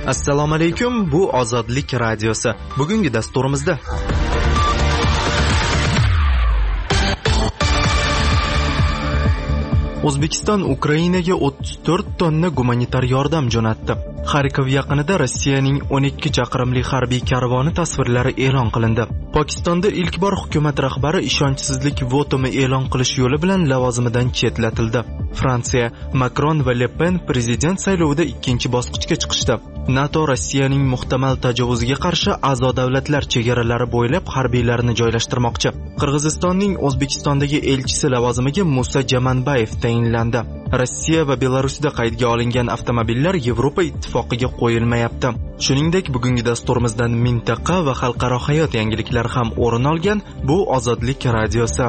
Assalomu alaykum, bu Ozodlik radiosi. Bugungi dasturimizda O'zbekiston Ukrainaga 34 tonna gumanitar yordam jo'natdi. Xarkov yaqinida Rossiyaning 12 chaqirimli harbiy karvoni tasvirlari e'lon qilindi. Pokistonda ilk bor hukumat rahbari ishonchsizlik votumi e'lon qilish yo'li bilan lavozimidan chetlatildi. Fransiya Makron va Le Pen prezident saylovida ikkinchi bosqichga chiqishdi. NATO Rossiyaning muhtamal tajovuziga qarshi a'zo davlatlar chegaralari bo'ylab harbiylarini joylashtirmoqchi. Qirg'izistonning O'zbekistondagi elchisi lavozimiga Musa Jamanbayev tayinlandi. Rossiya va Belarusda qaydga olingan avtomobillar Yevropa ittifoqiga qo'yilmayapti. Shuningdek, bugungi dasturimizdan mintaqa va xalqaro hayot yangiliklari ham o'rin olgan. Bu Ozodlik radiosi.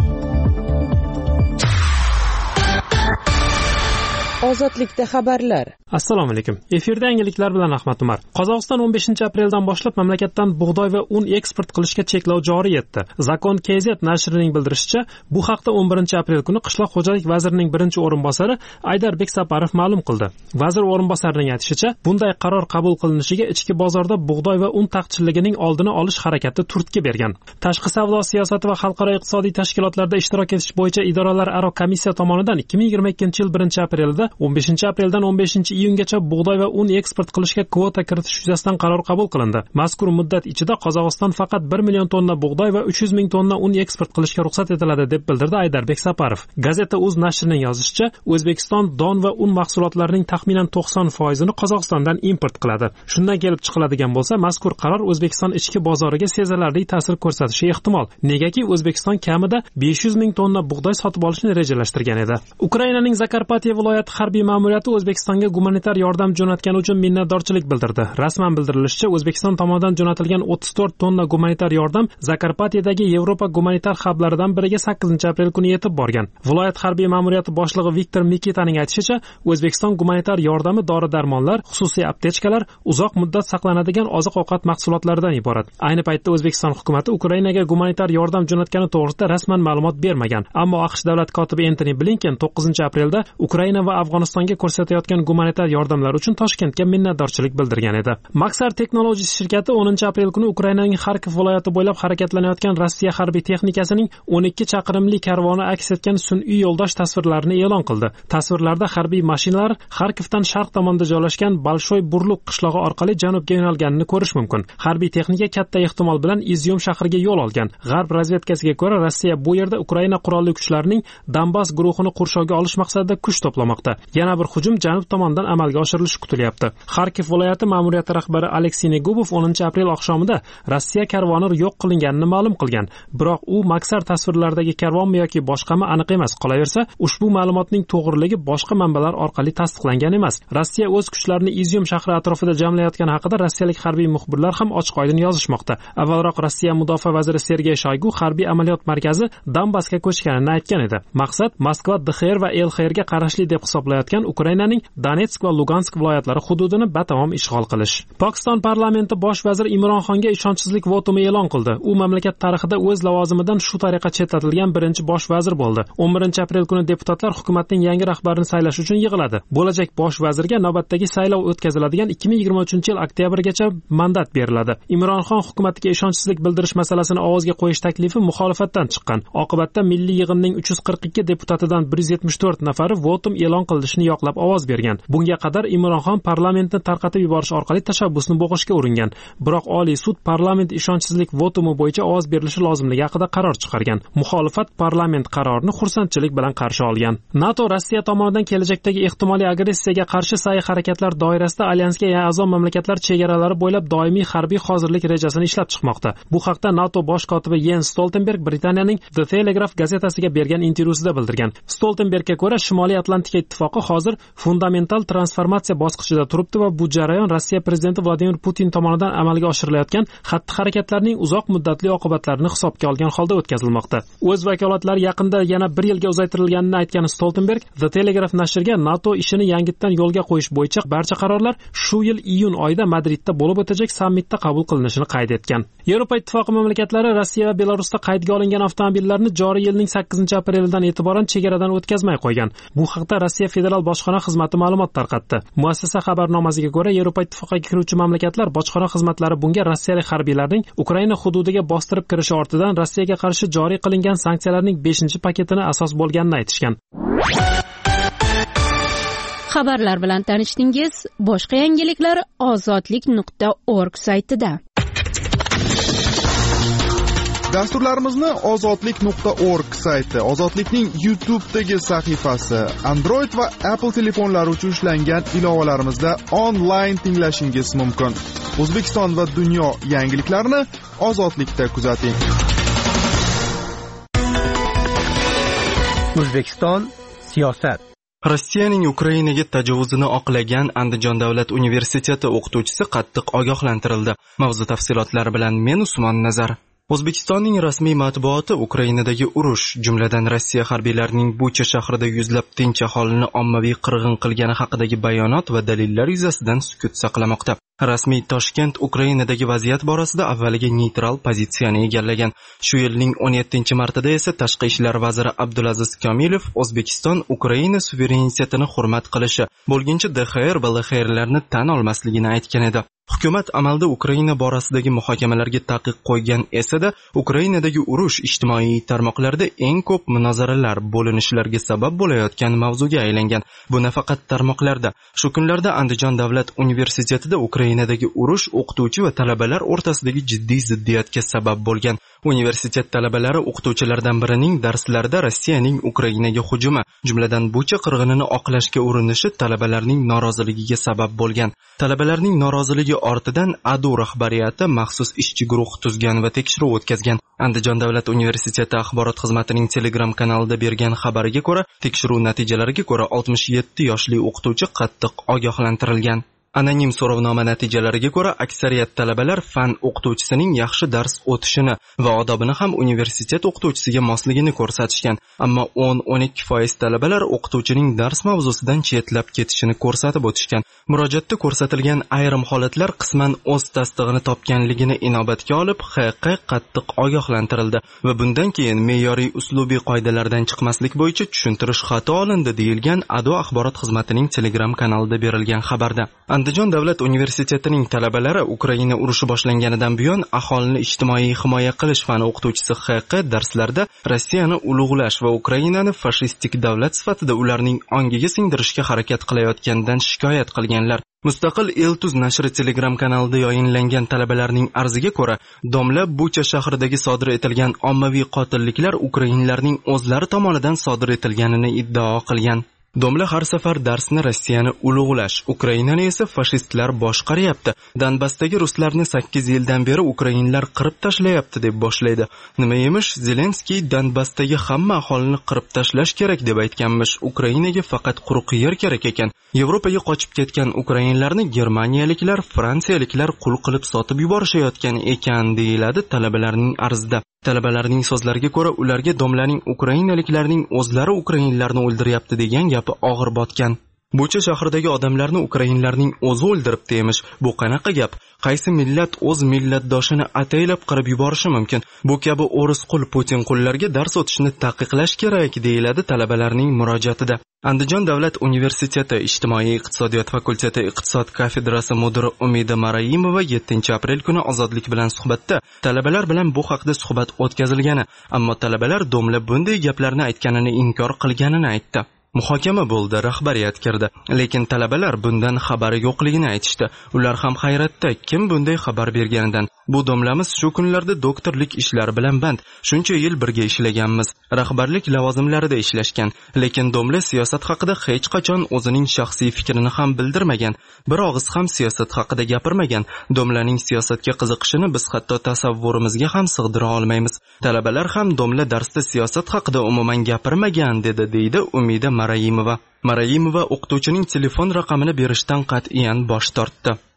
Ozodlikda xabarlar. Assalomu alaykum. Efirda yangiliklar bilan Ahmad Umar. Qozog'iston 15-apreldan boshlab mamlakatdan bug'doy va un eksport qilishga cheklov joriy etdi. Zakon KZ nashrining bildirishicha, bu haqda 11-aprel kuni Qishloq xo'jalik vazirining birinchi o'rinbosari Aydarbek Saparov ma'lum qildi. Vazir o'rinbosarining aytishicha, bunday qaror qabul qilinishiga ichki bozorda bug'doy va un taqchilligining oldini olish harakati turtki bergan. Tashqi savdo siyosati va xalqaro iqtisodiy tashkilotlarda ishtirok etish bo'yicha idoralararo komissiya tomonidan 2022-yil 1-aprelda 15-apreldan 15-iyungacha bug'doy va un eksport qilishga kvota kiritish yuzasidan qaror qabul qilindi. Mazkur muddat ichida Qozog'iston faqat 1 million tonna bug'doy va 300 ming tonna un eksport qilishga ruxsat etiladi deb bildirdi Aydarbek Saparov. Gazeta.uz nashrining yozishicha, O'zbekiston don va un mahsulotlarining taxminan 90% Qozog'istondan import qiladi. Shundan kelib chiqiladigan bo'lsa, mazkur qaror O'zbekiston ichki bozoriga sezilarli ta'sir ko'rsatishi ehtimol. Negaki O'zbekiston kamida 500 ming tonna bug'doy sotib olishni rejalashtirgan edi. Ukrainaning Zakarpatye viloyati harbiy ma'muriyati O'zbekistonga gumanitar yordam jo'natgani uchun minnatdorchilik bildirdi. Rasman bildirilishicha, O'zbekiston tomonidan jo'natilgan 34 tonna gumanitar yordam Zakarpatyedagi Yevropa gumanitar hublaridan biriga 8-aprel kuni yetib borgan. Viloyat harbiy ma'muriyati boshlig'i Viktor Mikitaning aytishicha, O'zbekiston gumanitar yordami dori-darmonlar, xususiy aptechkalar, uzoq muddat saqlanadigan oziq-ovqat mahsulotlaridan iborat. Ayni paytda O'zbekiston hukumatı Ukrainaga gumanitar yordam jo'natgani to'g'risida rasman ma'lumot bermagan. Ammo AQSh davlat kotibi Antony Blinken 9-aprelda Ukraina va Afg'onistonga ko'rsatayotgan gumanitar yordamlar uchun Toshkentga minnatdorchilik bildirgan edi. Maxar Technologies shirkati 10-aprel kuni Ukrainaning Xarkov viloyati bo'ylab harakatlanayotgan Rossiya harbiy texnikasining 12 chaqirimli karvoni aks etgan sun'iy yo'ldosh tasvirlarini e'lon qildi. Tasvirlarda harbiy mashinalar Xarkovdan sharq tomonda joylashgan Balshoy Burluk qishlog'i orqali janubga yo'nalganini ko'rish mumkin. Harbiy texnika katta ehtimol bilan Izyum shahriga yo'l olgan. G'arb razvedkasiga ko'ra, Rossiya bu yerda Ukraina qurolli kuchlarining Donbass guruhini qurshovga olish maqsadida kuch to'plamoqda. Yana bir hujum janub tomonidan amalga oshirilishi kutilyapti. Xarkov viloyati ma'muriyati rahbari Aleksey Negubov 10-aprel oqshomida Rossiya karvoni yo'q qilinganini ma'lum qilgan. Biroq u Maxar tasvirlaridagi karvonmi yoki boshqami aniq emas. Qolaversa, ushbu ma'lumotning to'g'riligi boshqa manbalar orqali tasdiqlangan emas. Rossiya o'z kuchlarini Izyum shahri atrofida jamlayotgani haqida rossiyalik harbiy muxbirlar ham ochiq-oydin yozishmoqda. Avvalroq Rossiya mudofaa vaziri Sergey Shoygu harbiy amaliyot markazi Donbassga ko'chganini aytgan edi. Maqsad Moskva, DXR va LXRga qarashli deb hisoblayotgan Ukrainaning Donetsk va Lugansk viloyatlari hududini batamom ishg'ol qilish. Pokiston parlamenti bosh vazir Imron Xonga ishonchsizlik votumi e'lon qildi. U mamlakat tarixida o'z lavozimidan shu tariqa chetlatilgan birinchi bosh vazir bo'ldi. 11-aprel kuni deputatlar hukumatning yangi rahbarini saylash uchun yig'iladi. Bo'lajak bosh vazirga navbatdagi saylov o'tkaziladigan 2023-yil oktyabrgacha mandat beriladi. Imron Xon hukumatiga ishonchsizlik bildirish masalasini ovozga qo'yish taklifi muxolifatdan chiqqan. Oqibatda milliy yig'inning 342 deputatidan 174 nafari votum e'lon qilinishini yoqlab ovoz bergan. Bunga qadar Imron Xon parlamentni tarqatib yuborish orqali tashabbusni bo'g'ishga uringan. Biroq Oliy sud parlament ishonchsizlik votumi bo'yicha ovoz berilishi lozimligi haqida qaror chiqargan. Muxolifat parlament qarorini xursandchilik bilan qarshi olgan. NATO Rossiya tomonidan kelajakdagi ehtimoliy agressiyaga qarshi sa'y-harakatlar doirasida alyansga a'zo mamlakatlar chegaralari bo'ylab doimiy harbiy hozirlik rejasini ishlab chiqmoqda. Bu haqda NATO bosh kotibi Jens Stoltenberg Britaniyaning The Telegraph gazetasiga bergan intervyusida bildirgan. Stoltenbergga ko'ra, Shimoliy Atlantika ittifoqi hozir fundamental transformatsiya bosqichida turibdi va bu jarayon Rossiya prezidenti Vladimir Putin tomonidan amalga oshirilayotgan xatti-harakatlarning uzoq muddatli oqibatlarini hisobga olgan holda o'tkazilmoqda. O'z vakolatlari yaqinda yana 1 yilga uzaytirilganini aytgan Stoltenberg The Telegraph nashriga NATO ishini yangitdan yo'lga qo'yish bo'yicha barcha qarorlar shu yil iyun oyida Madridda bo'lib o'tajak sammitda qabul qilinishini qayd etgan. Yevropa ittifoqi mamlakatlari Rossiya va Belarusda qaydga olingan avtomobillarni joriy yilning 8-aprelidan e'tiboran chegaradan o'tkazmay qo'ygan. Bu haqda Rossiya federal bojxona xizmati ma'lumot tarqatdi. tarqatdi. Muassasa xabarnomasiga ko'ra, Yevropa Ittifoqiga kiruvchi mamlakatlar bojxona xizmatlari bunga rossiyalik harbiylarning Ukraina hududiga bostirib kirishi ortidan Rossiyaga qarshi joriy qilingan sanksiyalarning 5-paketini asos bo'lganini aytishgan. Xabarlar bilan tanishdingiz. Boshqa yangiliklar ozodlik.org saytida. Dasturlarimizni ozodlik.org sayti, Ozodlikning YouTube'dagi sahifasi, Android va Apple telefonlari uchun ishlangan ilovalarimizda onlayn tinglashingiz mumkin. O'zbekiston va dunyo yangiliklarini Ozodlikda kuzating. O'zbekiston siyosat. Rossiyaning Ukrainaga tajovuzini oqlagan Andijon davlat universiteti o'qituvchisi qattiq ogohlantirildi. Mavzu tafsilotlari bilan men Usmon Nazar. O'zbekistonning rasmiy matbuoti Ukrainadagi urush, jumladan Rossiya harbiylarining Bucha shahrida yuzlab tinch aholini ommaviy qirg'in qilgani haqidagi bayonot va dalillar yuzasidan sukut saqlamoqda. Rasmiy Toshkent Ukrainadagi vaziyat borasida avvaliga neytral pozitsiyani egallagan. Shu yilning 17-martida esa Tashqi ishlar vaziri Abdulaziz Komilov O'zbekiston Ukraina suverenitetini hurmat qilishi, bo'lgincha DXR va LXRlarni tan olmasligini aytgan edi. Hukumat amalda Ukraina borasidagi muhokamalarga taqiq qo'ygan esa-da, Ukrainadagi urush ijtimoiy tarmoqlarda eng ko'p munozaralar, bo'linishlarga sabab bo'layotgan mavzuga aylangan. Bu nafaqat tarmoqlarda. Shu kunlarda Andijon davlat universitetida Ukrainadagi urush o'qituvchi va talabalar o'rtasidagi jiddiy ziddiyatga sabab bo'lgan. Universitet talabalari o'qituvchilardan birining darslarida Rossiyaning Ukrainaga hujumi, jumladan Bucha qirg'inini oqlashga urinishi talabalarning noroziligiga sabab bo'lgan. Talabalarning noroziligi ortidan ADU rahbariyati maxsus ishchi guruh tuzgan va tekshiruv o'tkazgan. Andijon davlat universiteti axborot xizmatining Telegram kanalida bergan xabariga ko'ra, tekshiruv natijalariga ko'ra 67 yoshli o'qituvchi qattiq ogohlantirilgan. Anonim so'rovnoma natijalariga ko'ra, aksariyat talabalar fan o'qituvchisining yaxshi dars o'tishini va odobini ham universitet o'qituvchisiga mosligini ko'rsatishgan. Ammo 10-12% talabalar o'qituvchining dars mavzusidan chetlab ketishini ko'rsatib o'tishgan. Murojaatda ko'rsatilgan ayrim holatlar qisman o'z tasdig'ini topganligini inobatga olib, HQ qattiq ogohlantirildi va bundan keyin me'yoriy uslubiy qoidalardan chiqmaslik bo'yicha tushuntirish xati olindi, deyilgan ADO axborot xizmatining Telegram kanalida berilgan xabarda. Andijon davlat universitetining talabalari Ukraina urushi boshlanganidan buyon aholini ijtimoiy himoya qilish fani o'qituvchisi HQ darslarda Rossiyani ulug'lash va Ukrainani fashistik davlat sifatida ularning ongiga singdirishga harakat qilayotganidan shikoyat qilganlar. Mustaqil Eltuz nashri Telegram kanalida yayinlangan talabalarning arziga ko'ra, domla Bucha shahridagi sodir etilgan ommaviy qotilliklar ukrainlarning o'zlari tomonidan sodir etilganini iddao qilgan. Domla har safar darsni Rossiyani ulug'lash, Ukrainani esa fashistlar boshqaryapti. Donbassdagi ruslarni 8 yildan beri ukrainlar qirib tashlayapti deb boshlaydi. Nima emish, Zelenskiy Donbassdagi hamma aholini qirib tashlash kerak deb aytganmish. Ukrainaga faqat quruq yer kerak ekan. Yevropaga qochib ketgan ukrainlarni germaniyaliklar, fransiyaliklar qul qilib sotib yuborishayotgan ekan, deyiladi talabalarning arzida. Talabalarning so'zlariga ko'ra, ularga domlaning ukrainaliklarning o'zlari ukrainlarni o'ldiryapti degan gapi og'ir botgan. Bucha shahridagi odamlarni ukrainlarning o'zi o'ldiribdi emish. Bu qanaqa gap? Qaysi millat o'z millatdoshini ataylab qirib yuborishi mumkin? Bu kabi o'ris qul Putin qullarga dars o'tishni taqiqlash kerak, deyiladi talabalarning murojaatida. Andijon davlat universiteti ijtimoiy iqtisodiyot fakulteti iqtisod kafedrasi mudiri Umida Marayimova 7-aprel kuni Ozodlik bilan suhbatda talabalar bilan bu haqda suhbat o'tkazilgani, ammo talabalar domla bunday gaplarni aytganini inkor qilganini aytdi. Muhokama bo'ldi, rahbariyat kirdi, lekin talabalar bundan xabari yo'qligini aytishdi. Ular ham hayratda, kim bunday xabar berganidan. Bu domlamiz shu kunlarda doktorlik ishlari bilan band. Shuncha yil birga ishlaganmiz, rahbarlik lavozimlarida ishlashgan, lekin domla siyosat haqida hech qachon o'zining shaxsiy fikrini ham bildirmagan. Bir og'iz ham siyosat haqida gapirmagan. Domlaning siyosatga qiziqishini biz hatto tasavvurimizga ham sig'dira olmaymiz. Talabalar ham domla darsda siyosat haqida umuman gapirmagan dedi, deydi Umida Marayimova. Marayimova o'qituvchining telefon raqamini berishdan qat'iyan bosh tortdi.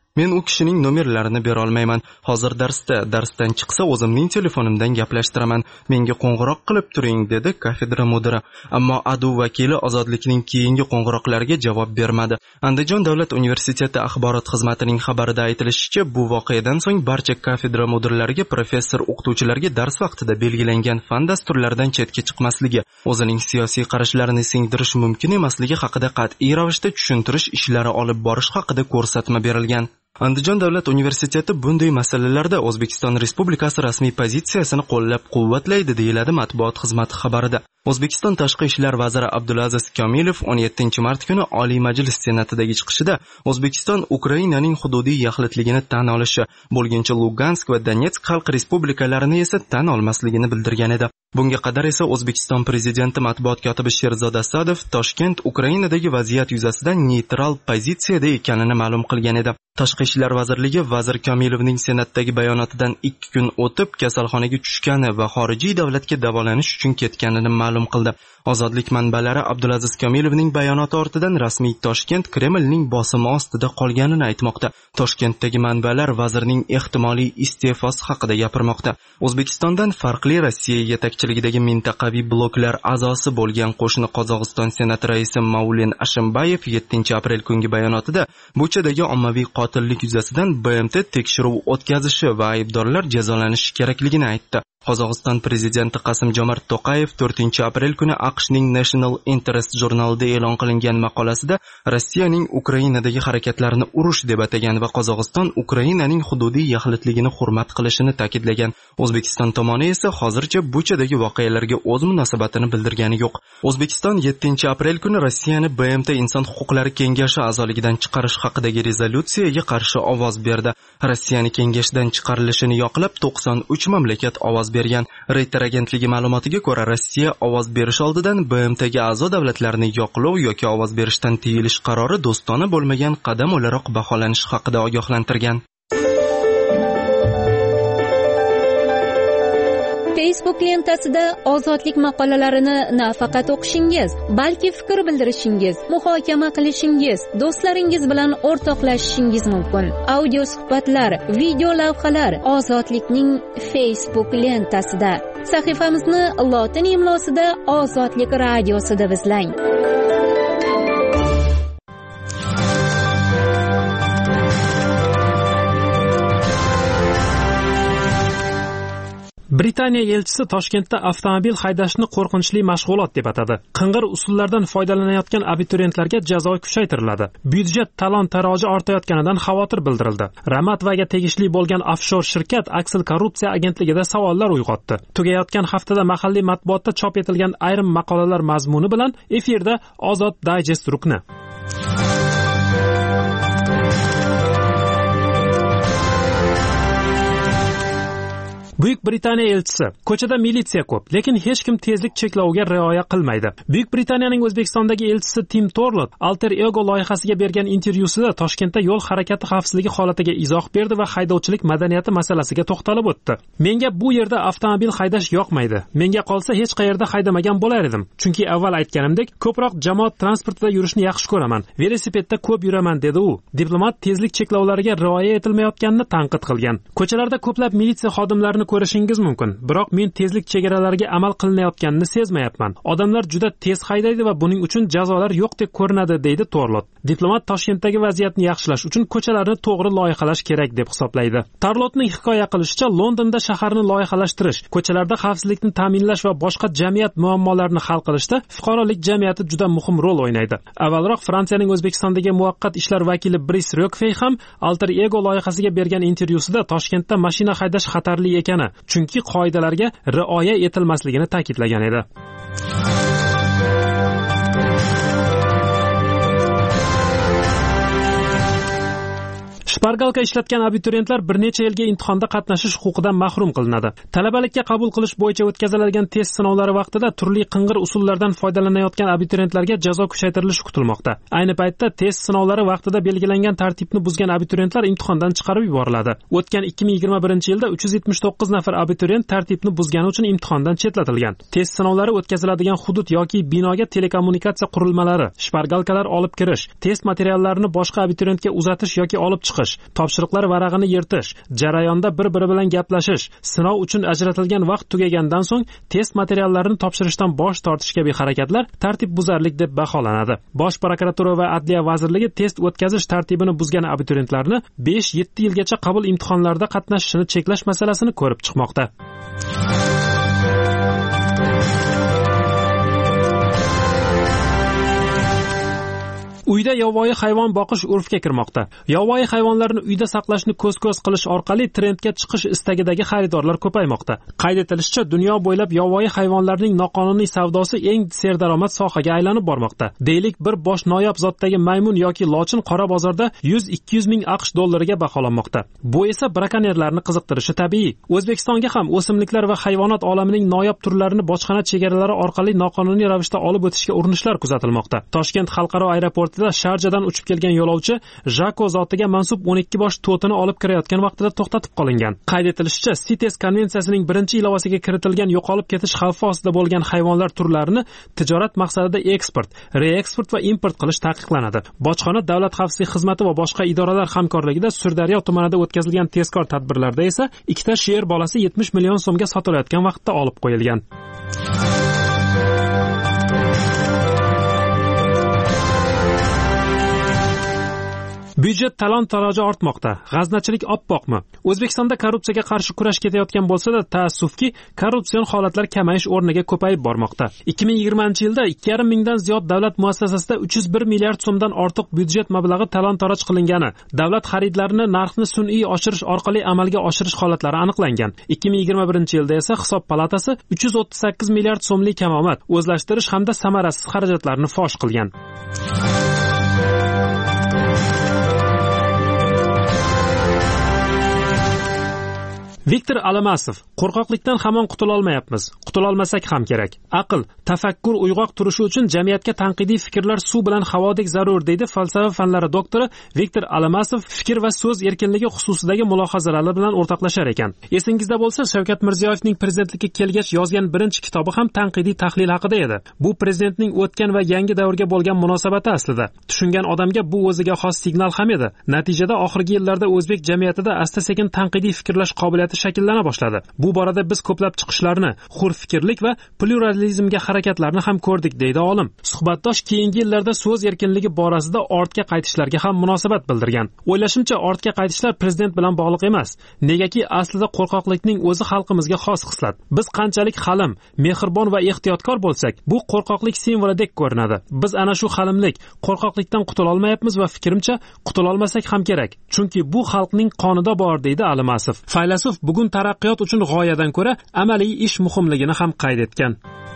Men u kishining nomerlarini bera olmayman. Hozir darsdan chiqsa o'zimning telefonimdan gaplashtiraman. Menga qo'ng'iroq qilib turing, dedi kafedra mudiri. Ammo ADU vakili ozodlikning keyingi qo'ng'iroqlariga javob bermadi. Andijon davlat universiteti axborot xizmatining xabarida aytilishicha, bu voqeadan so'ng barcha kafedra mudirlariga professor o'qituvchilarga dars vaqtida belgilangan fan dasturlaridan chetga chiqmasligi, o'zining siyosiy qarashlarini singdirish mumkin emasligi haqida qat'iy ravishda tushuntirish ishlari olib borish haqida ko'rsatma berilgan. Andijon davlat universiteti bunday masalalarda O'zbekiston Respublikasi rasmiy pozitsiyasini qo'llab-quvvatlaydi, deyiladi matbuot xizmati xabarida. O'zbekiston Tashqi ishlar vaziri Abdulaziz Komilov 17-mart kuni Oliy Majlis Senatidagi chiqishida O'zbekiston Ukrainaning hududiy yaxlitligini tan olishi, bo'lgancha Lugansk va Donetsk xalq respublikalarini esa tan olmasligini bildirgan edi. Bunga qadar esa O'zbekiston prezidenti matbuot kotibi Sherzod Asadov Toshkent Ukrainadagi vaziyat yuzasidan neytral pozitsiyada ekanini ma'lum qilgan edi. Tashqi ishlar vazirligi vazir Komilovning Senatdagi bayonotidan 2 kun o'tib kasalxonaga tushgani va xorijiy davlatga davolanish uchun ketganini ma'lum qildi. Ozodlik manbalari Abdulaziz Komilovning bayonoti ortidan rasmiy Toshkent Kremlning bosimi ostida qolganini aytmoqda. Toshkentdagi manbalar vazirning ehtimoliy iste'fosi haqida gapirmoqda. O'zbekistondan farqli Rossiya yetakchiligidagi mintaqaviy bloklar a'zosi bo'lgan qo'shni Qozog'iston Senati raisi Maulen Ashimbayev 7-aprel kungi bayonotida Buchadagi ommaviy qotillik yuzasidan BMT tekshiruv o'tkazishi va aybdorlar jazolanishi kerakligini aytdi. Qozog'iston prezidenti Qasim-Jomart To'qayev 4-aprel kuni AQShning National Interest jurnalida e'lon qilingan maqolasida Rossiyaning Ukrainadagi harakatlarini urush deb atagan va Qozog'iston Ukrainaning hududiy yaxlitligini hurmat qilishini ta'kidlagan. O'zbekiston tomoni esa hozircha Buchadagi voqealarga o'z munosabatini bildirgani yo'q. O'zbekiston 7-aprel kuni Rossiyani BMT Inson huquqlari kengashi a'zoligidan chiqarish haqidagi rezolyutsiyaga qarshi ovoz berdi. Rossiyani kengashdan chiqarilishini yoqlab 93 mamlakat ovoz bergan. Reuters agentligi ma'lumotiga ko'ra, Rossiya ovoz berish oldidan BMTga a'zo davlatlarni yoqlov yoki ovoz berishdan tiyilish qarori do'stona bo'lmagan qadam o'laroq baholanishi haqida ogohlantirgan. Facebook lentasida ozodlik maqolalarini nafaqat o'qishingiz, balki fikr bildirishingiz, muhokama qilishingiz, do'stlaringiz bilan o'rtoqlashishingiz mumkin. Audio suhbatlar, video lavhalar ozodlikning Facebook lentasida. Sahifamizni lotin imlosida Ozodlik radiosida izlang. Britaniya elchisi Toshkentda avtomobil haydashni qo'rqinchli mashg'ulot deb atadi. Qing'ir usullardan foydalanayotgan abituriyentlarga jazo kuchaytiriladi. Byudjet talon-taroji ortayotganidan xavotir bildirildi. Ramatvaga tegishli bo'lgan offshor shirkat Aksil korrupsiya agentligida savollar uyg'otdi. Tugayotgan haftada mahalliy matbuotda chop etilgan ayrim maqolalar mazmuni bilan efirda Ozod Digest rukni. Buyuk Britaniya elchisi: ko'chada militsiya ko'p, lekin hech kim tezlik chekloviga rioya qilmaydi. Buyuk Britaniyaning O'zbekistondagi elchisi Tim Torlot Alter Ego loyihasiga bergan intervyusida Toshkentda yo'l harakati xavfsizligi holatiga izoh berdi va haydovchilik madaniyati masalasiga to'xtalib o'tdi. Menga bu yerda avtomobil haydash yoqmaydi. Menga qolsa hech qayerda haydamagan bo'lar edim. Chunki avval aytganimdek, ko'proq jamoat transportida yurishni yaxshi ko'raman. Velosipedda ko'p yuraman, dedi u. Diplomat tezlik cheklovlariga rioya etilmayotganini tanqid qilgan. Ko'chalarda ko'plab militsiya xodimlarini ko'rishingiz mumkin, biroq men tezlik chegaralariga amal qilinayotganini sezmayapman. Odamlar juda tez haydaydi va buning uchun jazolar yo'qdek ko'rinadi, deydi Torlot. Diplomat Toshkentdagi vaziyatni yaxshilash uchun ko'chalarni to'g'ri loyihalash kerak deb hisoblaydi. Torlotning hikoya qilishicha, Londonda shaharni loyihalashtirish, ko'chalarda xavfsizlikni ta'minlash va boshqa jamiyat muammolarini hal qilishda fuqarolik jamiyati juda muhim rol o'ynaydi. Avvalroq Fransiyaning O'zbekistondagi muvaqqat ishlar vakili Bris Rockfey ham Alter Ego loyihasiga bergan intervyusida Toshkentda mashina haydash xatarli ekan, chunki qoidalarga rioya etilmasligini ta'kidlagan edi. Shpargalka ishlatgan abituriyentlar bir necha yilga imtihonda qatnashish huquqidan mahrum qilinadi. Talabalikka qabul qilish bo'yicha o'tkaziladigan test sinovlari vaqtida turli qing'ir usullardan foydalanayotgan abituriyentlarga jazo kuchaytirilishi kutilmoqda. Ayni paytda test sinovlari vaqtida belgilangan tartibni buzgan abituriyentlar imtihondan chiqarib yuboriladi. O'tgan 2021-yilda 379 nafar abituriyent tartibni buzgani uchun imtihondan chetlatilgan. Test sinovlari o'tkaziladigan hudud yoki binoga telekommunikatsiya qurilmalari, shpargalkalar olib kirish, test materiallarini boshqa abituriyentga uzatish yoki olib chiqish, qilish, topshiriqlar varag'ini yirtish, jarayonda bir-biri bilan gaplashish, sinov uchun ajratilgan vaqt tugagandan so'ng test materiallarini topshirishdan bosh tortish kabi harakatlar tartibbuzarlik deb baholanadi. Bosh prokuratura va Adliya vazirligi test o'tkazish tartibini buzgan abituriyentlarni 5-7 yilgacha qabul imtihonlarida qatnashishini cheklash masalasini ko'rib chiqmoqda. Uyda yovvoyi hayvon boqish urfga kirmoqda. Yovvoyi hayvonlarni uyda saqlashni ko'z-ko'z qilish orqali trendga chiqish istagidagi xaridorlar ko'paymoqda. Qayd etilishicha, dunyo bo'ylab yovvoyi hayvonlarning noqonuniy savdosi eng serdaromad sohaga aylanib bormoqda. Deylik, bir bosh noyob zotdagi maymun yoki lochin qora bozorda 100-200 ming AQSh dollariga baholanmoqda. Bu esa brakonyerlarni qiziqtirishi tabiiy. O'zbekistonga ham o'simliklar va hayvonot olamining noyob turlarini bojxona chegaralari orqali noqonuniy ravishda olib o'tishga urinishlar kuzatilmoqda. Toshkent xalqaro aeroportida Sharjadan uchib kelgan yo'lovchi Jako zotiga mansub 12 bosh to'tini olib kirayotgan vaqtida to'xtatib qolingan. Qayd etilishicha, CITES konvensiyasining 1-ilovasiga kiritilgan yo'qolib ketish xavfi ostida bo'lgan hayvonlar turlarini tijorat maqsadida eksport, reeksport va import qilish taqiqlanadi. Bojxona davlat xavfsizlik xizmati va boshqa idoralar hamkorligida Sirdaryo tumanida o'tkazilgan tezkor tadbirlarda esa ikkita sher bolasi 70 million so'mga sotilayotgan vaqtda olib qo'yilgan. Byudjet talon-taroji ortmoqda. G'aznachilik oppoqmi? O'zbekistonda korrupsiyaga qarshi kurash ketayotgan bo'lsa-da, taassufki, korrupsion holatlar kamayish o'rniga ko'payib bormoqda. 2020-yilda 2,5 mingdan ziyod davlat muassasasida 301 milliard so'mdan ortiq byudjet mablag'i talon-taroj qilingani, davlat xaridlarini narxni sun'iy oshirish orqali amalga oshirish holatlari aniqlangan. 2021-yilda esa Hisob palatasi 338 milliard so'mlik kamomad, o'zlashtirish hamda samarasiz xarajatlarni fosh qilgan. Viktor Alamasov: qo'rqoqlikdan hamon qutula olmayapmiz. Qutula olmasak ham kerak. Aql, tafakkur uyg'oq turishi uchun jamiyatga tanqidiy fikrlar suv bilan havodek zarur, deydi falsafa fanlari doktori Viktor Alamasov fikr va so'z erkinligi xususidagi mulohazalari bilan o'rtoqlashar ekan. Esingizda bo'lsa, Shavkat Mirziyoyevning prezidentlikka kelgach yozgan birinchi kitobi ham tanqidiy tahlil haqida edi. Bu prezidentning o'tgan va yangi davrga bo'lgan munosabati aslida. Tushungan odamga bu o'ziga xos signal ham edi. Natijada oxirgi yillarda o'zbek jamiyatida asta-sekin tanqidiy fikrlash qobiliyati shakllana boshladi. Bu borada biz ko'plab chiqishlarni, hur fikrlik va pluralizmga harakatlarni ham ko'rdik, deydi olim. Suhbatdosh keyingi yillarda so'z erkinligi borasida ortga qaytishlarga ham munosabat bildirgan. O'ylashimcha, ortga qaytishlar prezident bilan bog'liq emas. Negaki aslida qo'rqoqlikning o'zi xalqimizga xos xislat. Biz qanchalik halim, mehribon va ehtiyotkor bo'lsak, bu qo'rqoqlik simvolidek ko'rinadi. Biz ana shu halimlik, qo'rqoqlikdan qutula olmayapmiz va fikrimcha qutula olmasak ham kerak. Chunki bu xalqning qonida bor, deydi Alamasov. Faylasuf bugun taraqqiyot uchun g'oyadan ko'ra amaliy ish muhimligini ham qayd etgan.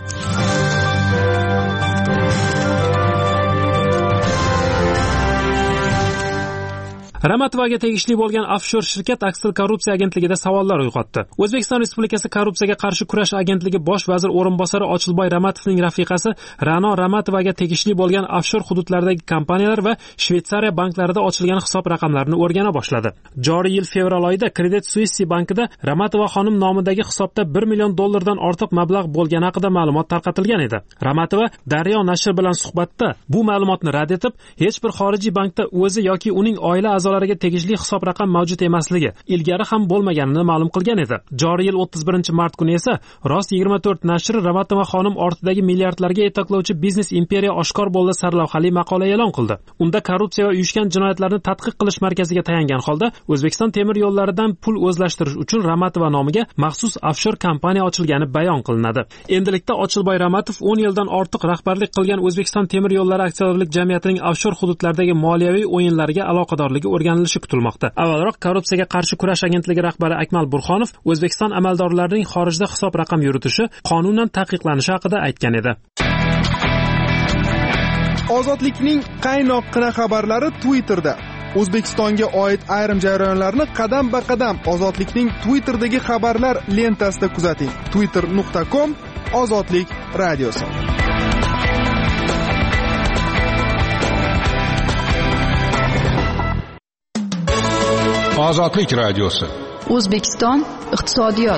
Ramatovaga tegishli bo'lgan offshor shirkat Aksil korrupsiya agentligida savollar uyg'otdi. O'zbekiston Respublikasi korrupsiyaga qarshi kurash agentligi bosh vazir o'rinbosari Ochilboy Ramatovning rafiqasi Ra'no Ramatovaga tegishli bo'lgan offshor hududlardagi kompaniyalar va Shveysariya banklarida ochilgan hisob raqamlarini o'rgana boshladi. Joriy yil fevral oyida Credit Suisse bankida Ramatova xonim nomidagi hisobda 1 million dollardan ortiq mablag' bo'lgani haqida ma'lumot tarqatilgan edi. Ramatova Daryo nashri bilan suhbatda bu ma'lumotni rad etib, hech bir xorijiy bankda o'zi yoki uning oila a'zolariga tegishli hisob raqam mavjud emasligi, ilgari ham bo'lmaganini ma'lum qilgan edi. Joriy yil 31-mart kuni esa Rost 24 nashri Ramatova xonim ortidagi milliardlarga yetaklovchi biznes imperiya oshkor bo'ldi sarlavhali maqola e'lon qildi. Unda korrupsiya va uyushgan jinoyatlarni tadqiq qilish markaziga tayangan holda O'zbekiston temir yo'llaridan pul o'zlashtirish uchun Ramatova nomiga maxsus offshor kompaniya ochilgani bayon qilinadi. Endilikda Ochilboy Ramatov 10 yildan ortiq rahbarlik qilgan O'zbekiston temir yo'llari aksiyadorlik jamiyatining offshor hududlardagi moliyaviy o'yinlarga aloqadorligi o'rganilishi kutilmoqda. Avvalroq korrupsiyaga qarshi kurash agentligi rahbari Akmal Burxonov O'zbekiston amaldorlarining xorijda hisob raqam yuritishi qonunan taqiqlanishi haqida aytgan edi. Ozodlikning qaynoqqina xabarlari Twitterda. O'zbekistonga oid ayrim jarayonlarni qadam-ba-qadam Ozodlikning Twitterdagi xabarlar lentasida kuzating. twitter.com Ozodlik radiosi. Ozodlik radiosi. O'zbekiston iqtisodiyot.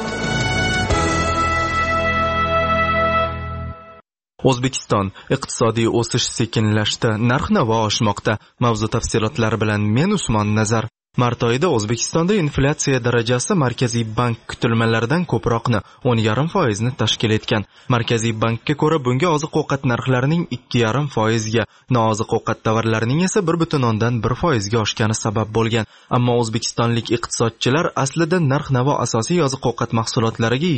O'zbekiston iqtisodiy o'sish sekinlashdi, narx-navo oshmoqda. Mavzu tafsilotlari bilan men Usmon Nazar. Mart oyida O'zbekistonda inflyatsiya darajasi Markaziy bank kutilmalaridan ko'proqni 10,5% tashkil etgan. Markaziy bankka ko'ra bunga oziq-ovqat narxlarining 2,5% ga, nooziq-ovqat tovarlarining esa 1,1% ga oshgani sabab bo'lgan. Ammo o'zbekistonlik iqtisodchilar aslida narx-navo asosiy oziq-ovqat mahsulotlariga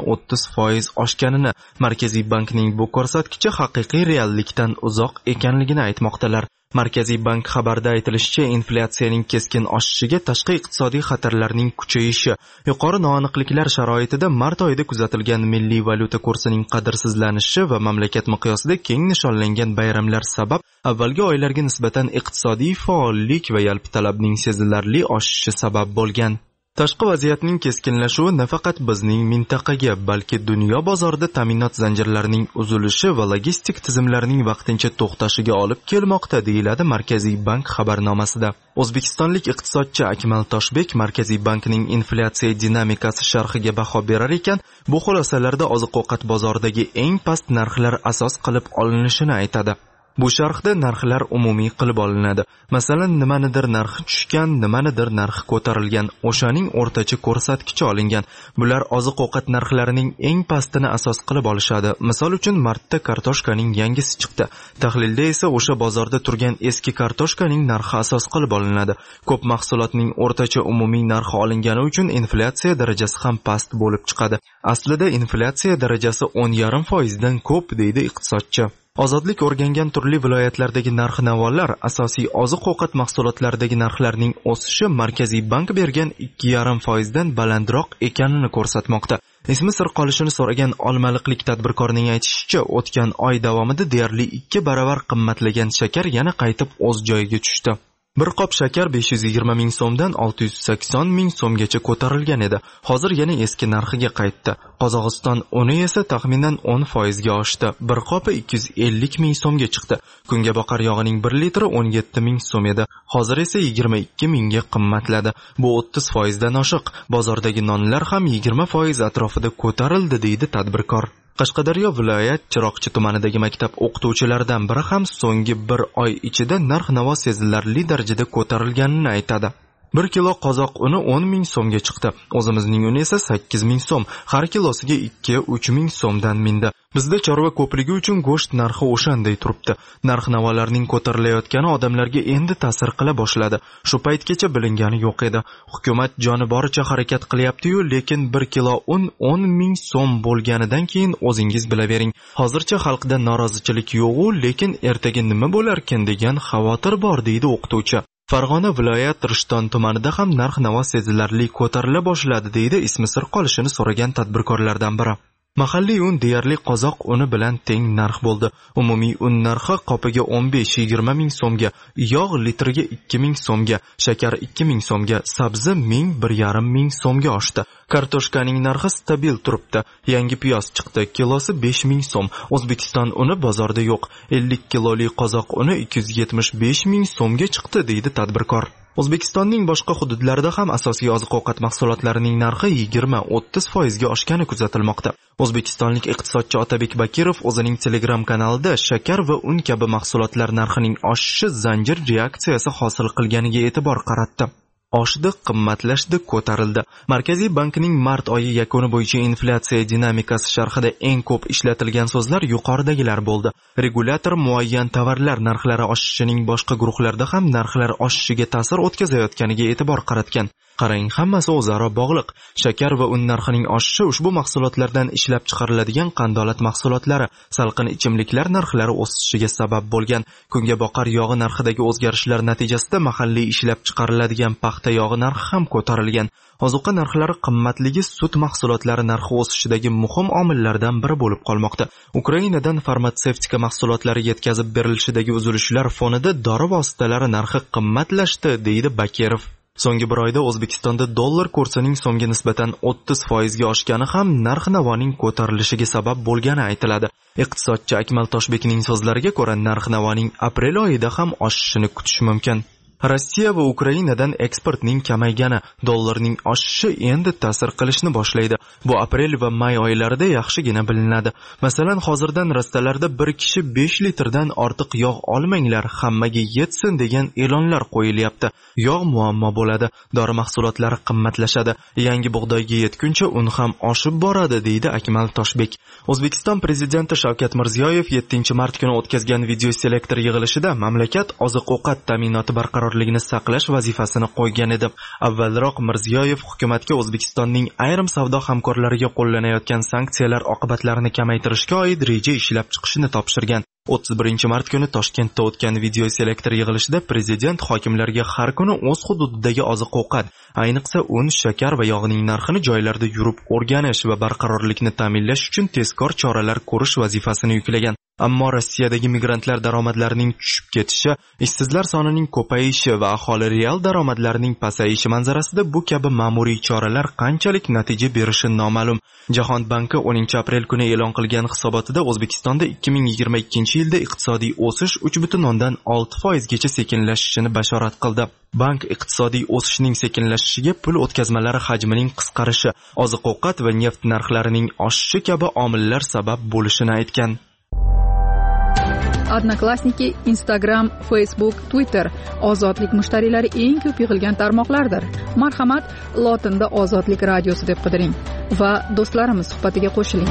20-30% oshganini, Markaziy bankning bu ko'rsatkichi haqiqiy reallikdan uzoq ekanligini aytmoqdalar. Markaziy bank xabarda aytilishicha, inflyatsiyaning keskin oshishiga tashqi iqtisodiy xatarlarning kuchayishi, yuqori noaniqliklar sharoitida mart oyida kuzatilgan milliy valyuta kursining qadrsizlanishi va mamlakat miqyosida keng nishonlangan bayramlar sabab avvalgi oylarga nisbatan iqtisodiy faollik va yalpi talabning sezilarli oshishi sabab bo'lgan. Tashqi vaziyatning keskinlashuvi nafaqat bizning mintaqaga, balki dunyo bozorida ta'minot zanjirlarining uzilishi va logistik tizimlarning vaqtincha to'xtashiga olib kelmoqda, deyiladi Markaziy bank xabarnomasida. O'zbekistonlik iqtisodchi Akmal Toshbek Markaziy bankning inflyatsiya dinamikasi sharhiga baho berar ekan, bu xulosalarda oziq-ovqat bozoridagi eng past narxlar asos qilib olinishini aytadi. Bu sharhda narxlar umumiy qilib olinadi. Masalan, nimanidir narxi tushgan, nimanidir narxi ko'tarilgan, o'shaning o'rtacha ko'rsatkichi olingan. Bular oziq-ovqat narxlarining eng pastini asos qilib olishadi. Misol uchun, martda kartoshkaning yangisi chiqdi. Tahlilda esa o'sha bozorda turgan eski kartoshkaning narxi asos qilib olinadi. Ko'p mahsulotning o'rtacha umumiy narxi olingani uchun inflyatsiya darajasi ham past bo'lib chiqadi. Aslida inflyatsiya darajasi 10,5% dan ko'p, deydi iqtisodchi. Ozodlik o'rgangan turli viloyatlardagi narx-navolar, asosiy oziq-ovqat mahsulotlaridagi narxlarning o'sishi Markaziy bank bergan 2,5% dan balandroq ekanini ko'rsatmoqda. Ismi sir qolishini so'ragan olmaliqlik tadbirkorning aytishicha, o'tgan oy davomida deyarli 2 baravar qimmatlagan shakar yana qaytib o'z joyiga tushdi. Bir qop shakar 520 ming so'mdan 680 ming so'mgacha ko'tarilgan edi. Hozir yana eski narxiga qaytdi. Qozog'iston uni esa taxminan 10% ga oshdi. Bir qopi 250 ming so'mga chiqdi. Kunga boqar yog'ining 1 litri 17 ming so'm edi. Hozir esa 22 mingga qimmatladi. Bu 30% dan oshiq. Bozordagi nonlar ham 20% atrofida ko'tarildi, deydi tadbirkor. Qashqadaryo viloyat Chiroqchi tumanidagi maktab o'qituvchilaridan biri ham so'nggi bir oy ichida narx-navo sezilarli darajada ko'tarilganini aytadi. 1 kilo qozoq uni 10 ming so'mga chiqdi. O'zimizning uni esa 8 ming so'm. Har kilosiga 2-3 ming so'mdan mindi. Bizda chorva ko'pligi uchun go'sht narxi o'shanday turibdi. Narx-navolarning ko'tarilayotgani odamlarga endi ta'sir qila boshladi. Shu paytgacha bilingani yo'q edi. Hukumat joni boricha harakat qilyapti-yu, lekin 1 kilo un 10 ming so'm bo'lganidan keyin o'zingiz bilavering. Hozircha xalqda norozichilik yo'q-u, lekin ertaga nima bo'larkin degan xavotir bor, deydi o'qituvchi. Farg'ona viloyat Rishton tumanida ham narx-navo sezilarli ko'tarila boshladi, deydi ismi sir qolishini so'ragan tadbirkorlardan biri. Mahalliy un deyarli qozoq uni bilan teng narx bo'ldi. Umumiy un narxi qopiga 15-20 ming so'mga, yog' litriga 2 ming so'mga, shakar 2 ming so'mga, sabzi 1,5 ming so'mga oshdi. Kartoshkaning narxi stabil turibdi. Yangi piyoz chiqdi, kilosi 5 ming so'm. O'zbekiston uni bozorda yo'q. 50 kiloli qozoq uni 275 ming so'mga chiqdi, deydi tadbirkor. O'zbekistonning boshqa hududlarida ham asosiy oziq-ovqat mahsulotlarining narxi 20-30% ga oshgani kuzatilmoqda. O'zbekistonlik iqtisodchi Otabek Bakirov o'zining Telegram kanalida shakar va un kabi mahsulotlar narxining oshishi zanjir reaksiyasi hosil qilganiga e'tibor qaratdi. Oshdi, qimmatlashdi, ko'tarildi. Markaziy bankning mart oyi yakuni bo'yicha inflyatsiya dinamikasi sharhida eng ko'p ishlatilgan so'zlar yuqoridagilar bo'ldi. Regulyator muayyan tovarlar narxlari oshishining boshqa guruhlarda ham narxlar oshishiga ta'sir o'tkazayotganiga e'tibor qaratgan. Qarang, hammasi o'zaro bog'liq. Shakar va un narxining oshishi ushbu mahsulotlardan ishlab chiqariladigan qandolat mahsulotlari, salqin ichimliklar narxlari o'sishiga sabab bo'lgan. Kunga boqar yog'i narxidagi o'zgarishlar natijasida mahalliy ishlab chiqariladigan paxta yog'i narxi ham ko'tarilgan. Ozuqa narxlari qimmatligi sut mahsulotlari narxi o'sishidagi muhim omillardan biri bo'lib qolmoqda. Ukrainadan farmatsevtika mahsulotlari yetkazib berilishidagi uzilishlar fonida dori vositalari narxi qimmatlashdi, deydi Bakirov. So'nggi bir oyda O'zbekistonda dollar kursining so'mga nisbatan 30% ga oshgani ham narx-navoning ko'tarilishiga sabab bo'lgani aytiladi. Iqtisodchi Akmal Toshbekning so'zlariga ko'ra, narx-navoning aprel oyida ham oshishini kutish mumkin. Rossiya va Ukrainadan eksportning kamaygani, dollarning oshishi endi ta'sir qilishni boshlaydi. Bu aprel va may oylarida yaxshigina bilinadi. Masalan, hozirdan rastalarda bir kishi 5 litrdan ortiq yog' olmanglar, hammaga yetsin degan e'lonlar qo'yilyapti. Yog' muammo bo'ladi, dori mahsulotlari qimmatlashadi, yangi bug'doyga yetguncha un ham oshib boradi, deydi Akmal Toshbek. O'zbekiston prezidenti Shavkat Mirziyoyev 7-mart kuni o'tkazgan videoselektor yig'ilishida mamlakat oziq-ovqat ta'minoti barqarorligini saqlash vazifasini qo'ygan edi. Avvalroq Mirziyoyev hukumatga O'zbekistonning ayrim savdo hamkorlariga qo'llanayotgan sanksiyalar oqibatlarini kamaytirishga oid reja ishlab chiqishni topshirgan. 31-mart kuni Toshkentda o'tgan videoselektor yig'ilishida prezident hokimlarga har kuni o'z hududidagi oziq-ovqat, ayniqsa un, shakar va yog'ning narxini joylarda yurib o'rganish va barqarorlikni ta'minlash uchun tezkor choralar ko'rish vazifasini yuklagan. Ammo Rossiyadagi migrantlar daromadlarining tushib ketishi, ishsizlar sonining ko'payishi va aholi real daromadlarining pasayishi manzarasida bu kabi ma'muriy choralar qanchalik natija berishi noma'lum. Jahon banki 10-aprel kuni e'lon qilgan hisobotida O'zbekistonda 2022-yilda iqtisodiy o'sish 3.6% gacha sekinlashishini bashorat qildi. Bank iqtisodiy o'sishning sekinlashishiga pul o'tkazmalari hajmining qisqarishi, oziq-ovqat va neft narxlarining oshishi kabi omillar sabab bo'lishini aytgan. Odnoklassniki, Instagram, Facebook, Twitter ozodlik mushtariylari eng ko'p yig'ilgan tarmoqlardir. Marhamat, lotinda Ozodlik radiosi deb qidiring va do'stlarimiz suhbatiga qo'shiling.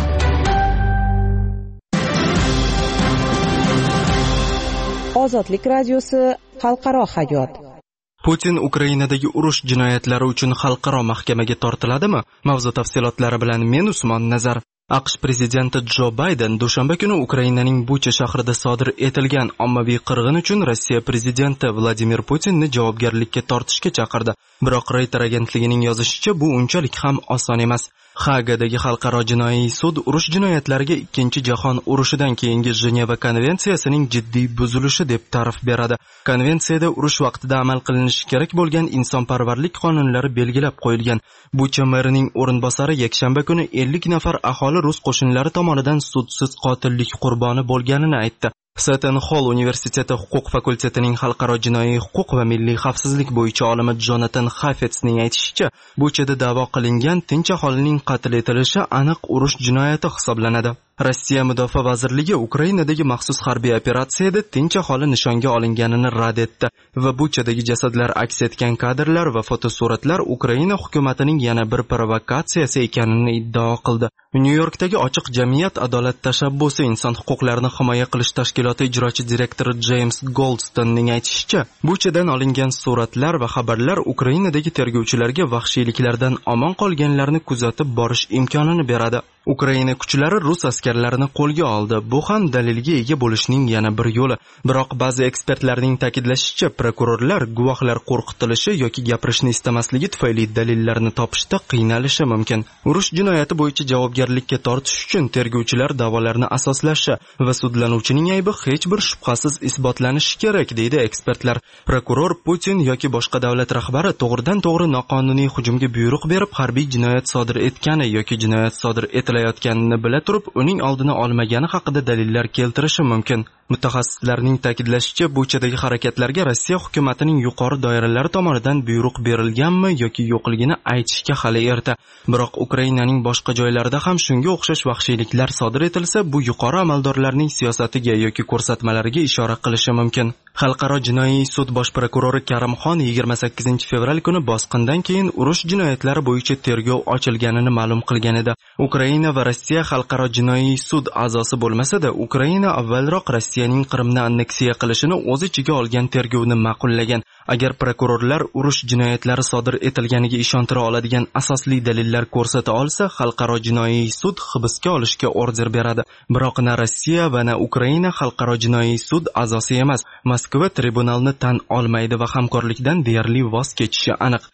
Ozodlik radiosi xalqaro hayot. Putin Ukrainadagi urush jinoyatlari uchun xalqaro mahkamaga tortiladimi? Mavzu tafsilotlari bilan men Usmon Nazar. AQSh prezidenti Jo Bayden dushanba kuni Ukrainaning Bucha shahrida sodir etilgan ommaviy qirg'in uchun Rossiya prezidenti Vladimir Putinni javobgarlikka tortishga chaqirdi. Biroq Reuters agentligining yozishicha, bu unchalik ham oson emas. Hagadagi xalqaro jinoiy sud urush jinoyatlariga Ikkinchi jahon urushidan keyingi Jeneva konvensiyasining jiddiy buzilishi deb ta'rif beradi. Konvensiyada urush vaqtida amal qilinishi kerak bo'lgan insonparvarlik qonunlari belgilab qo'yilgan. Bucha merining o'rinbosari yakshanba kuni 50 nafar aholi rus qo'shinlari tomonidan sudsiz qotillik qurboni bo'lganini aytdi. Seton Hall universiteti huquq fakultetining xalqaro jinoiy huquq va milliy xavfsizlik bo'yicha olimi Jonathan Hafetsning aytishicha, Buchada da'vo qilingan tinch aholining qatl etilishi aniq urush jinoyati hisoblanadi. Rossiya Mudofaa vazirligi Ukrainadagi maxsus harbiy operatsiyada tinch aholi nishonga olinganini rad etdi va Buchadagi jasadlar aks etgan kadrlar va fotosuratlar Ukraina hukumatining yana bir provokatsiyasi ekanini iddao qildi. Nyu-Yorkdagi ochiq jamiyat adolat tashabbusi inson huquqlarini himoya qilish tashkiloti ijrochi direktori James Goldstonning aytishicha, Buchadan olingan suratlar va xabarlar Ukrainadagi tergovchilarga vahshiyliklardan omon qolganlarni kuzatib borish imkonini beradi. Ukraina kuchlari rus askarlarini qo'lga oldi. Bu ham dalilga ega bo'lishning yana bir yo'li. Biroq ba'zi ekspertlarning ta'kidlashicha, prokurorlar guvohlar qo'rqitilishi yoki gapirishni istamasligi tufayli dalillarni topishda qiynalishi mumkin. Urush jinoyati bo'yicha javobgarlikka tortish uchun tergovchilar da'volarni asoslashi va sudlanuvchining aybi hech bir shubhasiz isbotlanishi kerak, deydi ekspertlar. Prokuror Putin yoki boshqa davlat rahbari to'g'ridan-to'g'ri noqonuniy hujumga buyruq berib, harbiy jinoyat sodir etgani yoki jinoyat sodir etilayotganini bila turib, uning oldini olmagani haqida dalillar keltirishi mumkin. Mutaxassislarning ta'kidlashicha, Buchadagi harakatlarga Rossiya hukumatining yuqori doiralari tomonidan buyruq berilganmi yoki yo'qligini aytishga hali erta. Biroq Ukrainaning boshqa joylarida ham shunga o'xshash vahshiyliklar sodir etilsa, bu yuqori amaldorlarning siyosatiga yoki ko'rsatmalariga ishora qilishi mumkin. Xalqaro jinoiy sud bosh prokurori Karimxon 28 fevral kuni bosqindan keyin urush jinoyatlari bo'yicha tergov ochilganini ma'lum qilgan edi. Ukraina va Rossiya xalqaro jinoiy sud a'zosi bo'lmasa-da, Ukraina avvalroq Rossiyaning Qrimni anneksiya qilishini o'z ichiga olgan tergovni ma'qullagan. Agar prokurorlar urush jinoyatlari sodir etilganiga ishontira oladigan asosli dalillar ko'rsata olsa, xalqaro jinoiy sud hibsga olishga order beradi. Biroq na Rossiya va na Ukraina xalqaro jinoiy sud a'zosi emas. Moskva tribunalni tan olmaydi va hamkorlikdan deyarli voz kechishi aniq.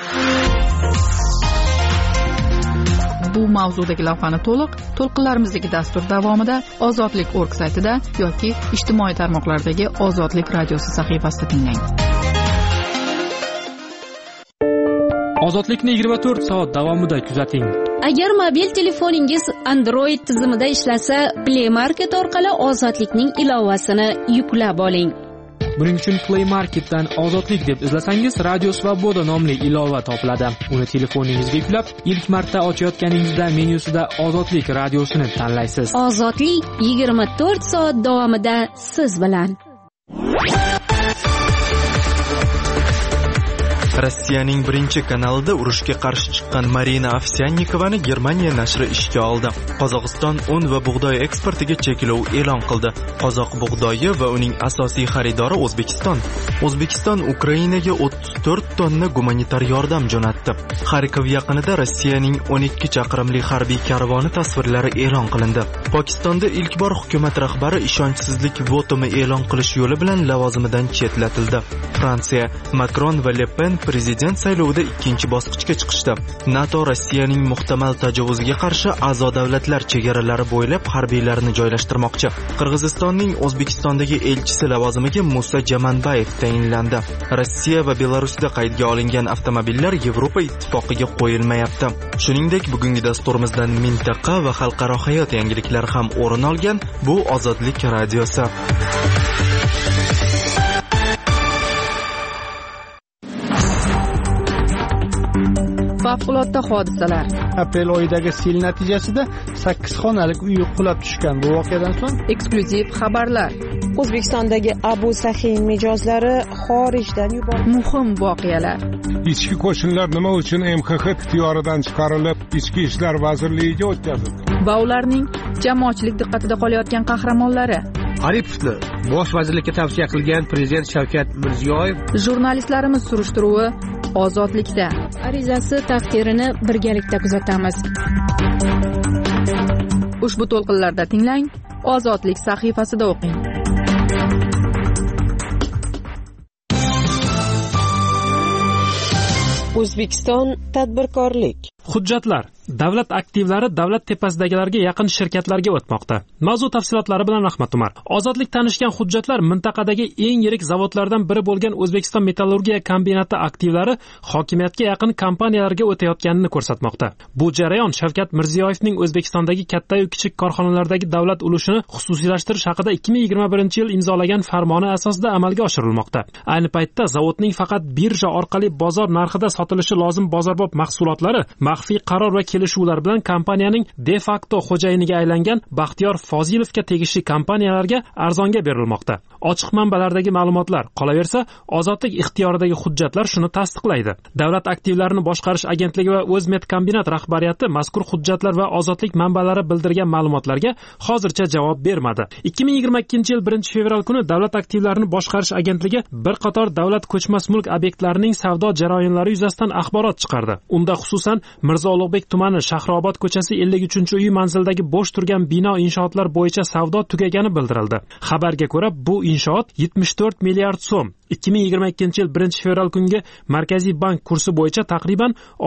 Bu mavzudagi lavhani to'lqinlarimizdagi dastur davomida Ozodlik.org saytida yoki ijtimoiy tarmoqlardagi Ozodlik radiosi sahifasida tinglang. Ozodlikni 24 soat davomida kuzating. Agar mobil telefoningiz Android tizimida ishlasa, Play Market orqali Ozodlikning ilovasini yuklab oling. Buning uchun Play Marketdan Ozodlik deb izlasangiz, Radio Svoboda nomli ilova topiladi. Uni telefoningizga yuklab, ilk marta ochayotganingizda menyusida Ozodlik radiosini tanlaysiz. Ozodlik 24 soat davomida siz bilan. Rossiyaning birinchi kanalida urushga qarshi chiqqan Marina Ovsyannikovani Germaniya nashri ishga oldi. Qozog'iston un va bug'doy eksportiga cheklov e'lon qildi. Qozoq bug'doyi va uning asosiy xaridori O'zbekiston. O'zbekiston Ukrainaga 34 tonna gumanitar yordam jo'natdi. Xarkov yaqinida Rossiyaning 12 chaqirimli harbiy karvoni tasvirlari e'lon qilindi. Pokistonda ilk bor hukumat rahbari ishonchsizlik votumi e'lon qilish yo'li bilan lavozimidan chetlatildi. Fransiya Makron va Le Pen prezident saylovida ikkinchi bosqichga chiqishdi. NATO Rossiyaning muhtamal tajovuziga qarshi a'zo davlatlar chegaralari bo'ylab harbiylarini joylashtirmoqchi. Qirg'izistonning O'zbekistondagi elchisi lavozimiga Musa Jamanbayev tayinlandi. Rossiya va Belarusda qaydga olingan avtomobillar Yevropa ittifoqiga qo'yilmayapti. Shuningdek, bugungi dasturimizdan mintaqa va xalqaro hayot yangiliklari ham o'rin olgan. Bu Ozodlik radiosi. Favqulodda hodisalar. Aprel oyidagi sel natijasida 8 xonalik uy qulab tushgan. Bu voqeadan so'ng eksklyuziv xabarlar. O'zbekistondagi Abu Sahin mijozlari xorijdan yuborildi. Muhim voqealar. Ichki qo'shinlar nima uchun MXX ixtiyoridan chiqarilib, Ichki ishlar vazirligiga o'tkazildi? Va ularning jamoatchilik diqqatida qolayotgan qahramonlari. Aripovni bosh vazirlikka tavsiya qilgan prezident Shavkat Mirziyoyev. Jurnalistlarimiz surishtiruvi Ozodlikda. Arizasi taqdirini birgalikda kuzatamiz. Ushbu to'lqinlarda tinglang, Ozodlik sahifasida o'qing. O'zbekiston tadbirkorlik. Hujjatlar. Davlat aktivlari davlat tepasidagilarga yaqin shirkatlarga o'tmoqda. Mavzu tafsilotlari bilan Rahmat Umar. Ozodlik tanishgan hujjatlar mintaqadagi eng yirik zavodlardan biri bo'lgan O'zbekiston metallurgiya kombinati aktivlari hokimiyatga yaqin kompaniyalarga o'tayotganini ko'rsatmoqda. Bu jarayon Shavkat Mirziyoyevning O'zbekistondagi katta va kichik korxonalardagi davlat ulushini xususiylashtirish haqida 2021-yil imzolagan farmoni asosida amalga oshirilmoqda. Ayni paytda zavodning faqat birja orqali bozor narxida sotilishi lozim bozorbop mahsulotlari maxfiy qaror va kelishuvlar bilan kompaniyaning de facto xo'jayiniga aylangan Baxtiyor Fozilovga tegishli kompaniyalarga arzonga berilmoqda. Ochiq manbalardagi ma'lumotlar, qolaversa, Ozodlik ixtiyoridagi hujjatlar shuni tasdiqlaydi. Davlat aktivlarini boshqarish agentligi va O'zmetkombinat rahbariyati mazkur hujjatlar va Ozodlik manbalari bildirgan ma'lumotlarga hozircha javob bermadi. 2022-yil 1-fevral kuni Davlat aktivlarini boshqarish agentligi bir qator davlat ko'chmas mulk obyektlarining savdo jarayonlari yuzasidan axborot chiqardi. Unda xususan Mirzo Ulug'bek tumani Shahrobod ko'chasi 53-uy manzildagi bo'sh turgan bino inshootlar bo'yicha savdo tugagani bildirildi. Xabarga ko'ra, bu inshoot 74 milliard so'm 2022-yil 1-fevral kungi Markaziy bank kursi bo'yicha taqriban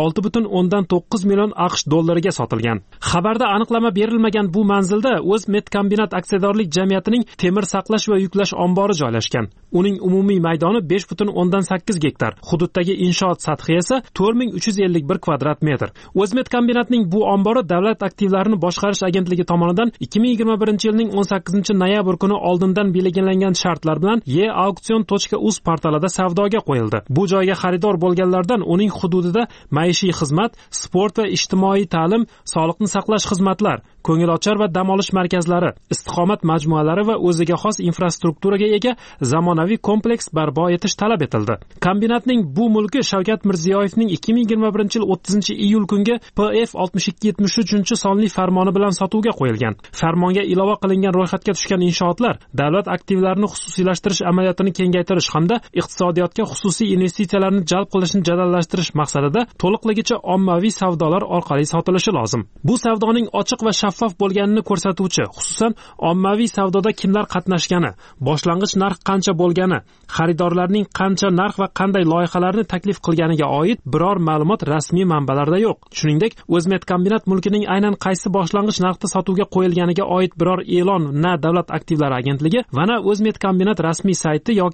6,9 million AQSh dollariga sotilgan. Xabarda aniqlama berilmagan bu manzilda O'zmetkombinat aksiyadorlik jamiyatining temir saqlash va yuklash ombori joylashgan. Uning umumiy maydoni 5,8 gektar. Hududdagi inshoot sathi esa 4351 kvadrat metr. O'zmetkombinatning bu ombori davlat aktivlarini boshqarish agentligi tomonidan 2021-yilning 18-noyabr kuni oldindan belgilangan shartlar bilan e-auksion.uz portalida savdoga qo'yildi. Bu joyga xaridor bo'lganlardan uning hududida maishiy xizmat, sport va ijtimoiy ta'lim, sog'liqni saqlash xizmatlar, ko'ngilochar va dam olish markazlari, istiqomat majmualari va o'ziga xos infrastrukturaga ega zamonaviy kompleks barpo etish talab etildi. Kombinatning bu mulki Shavkat Mirziyoyevning 2021-yil 30-iyul kungi PF 6273-sonli farmoni bilan sotuvga qo'yilgan. Farmonga ilova qilingan ro'yxatga tushgan inshootlar davlat aktivlarini xususiylashtirish amaliyotini kengaytirish hamda iqtisodiyotga xususiy investitsiyalarni jalb qilishni jadallashtirish maqsadida to'liqligicha ommaviy savdolar orqali sotilishi lozim. Bu savdoning ochiq va shaffof bo'lganini ko'rsatuvchi, xususan ommaviy savdoda kimlar qatnashgani, boshlang'ich narx qancha bo'lgani, xaridorlarning qancha narx va qanday loyihalarni taklif qilganiga oid biror ma'lumot rasmiy manbalarda yo'q. Shuningdek, O'zmetkombinat mulkining aynan qaysi boshlang'ich narxda sotuvga qo'yilganiga oid biror e'lon na davlat aktivlari agentligi va na O'zmetkombinat rasmiy sayti yoki ijtimoiy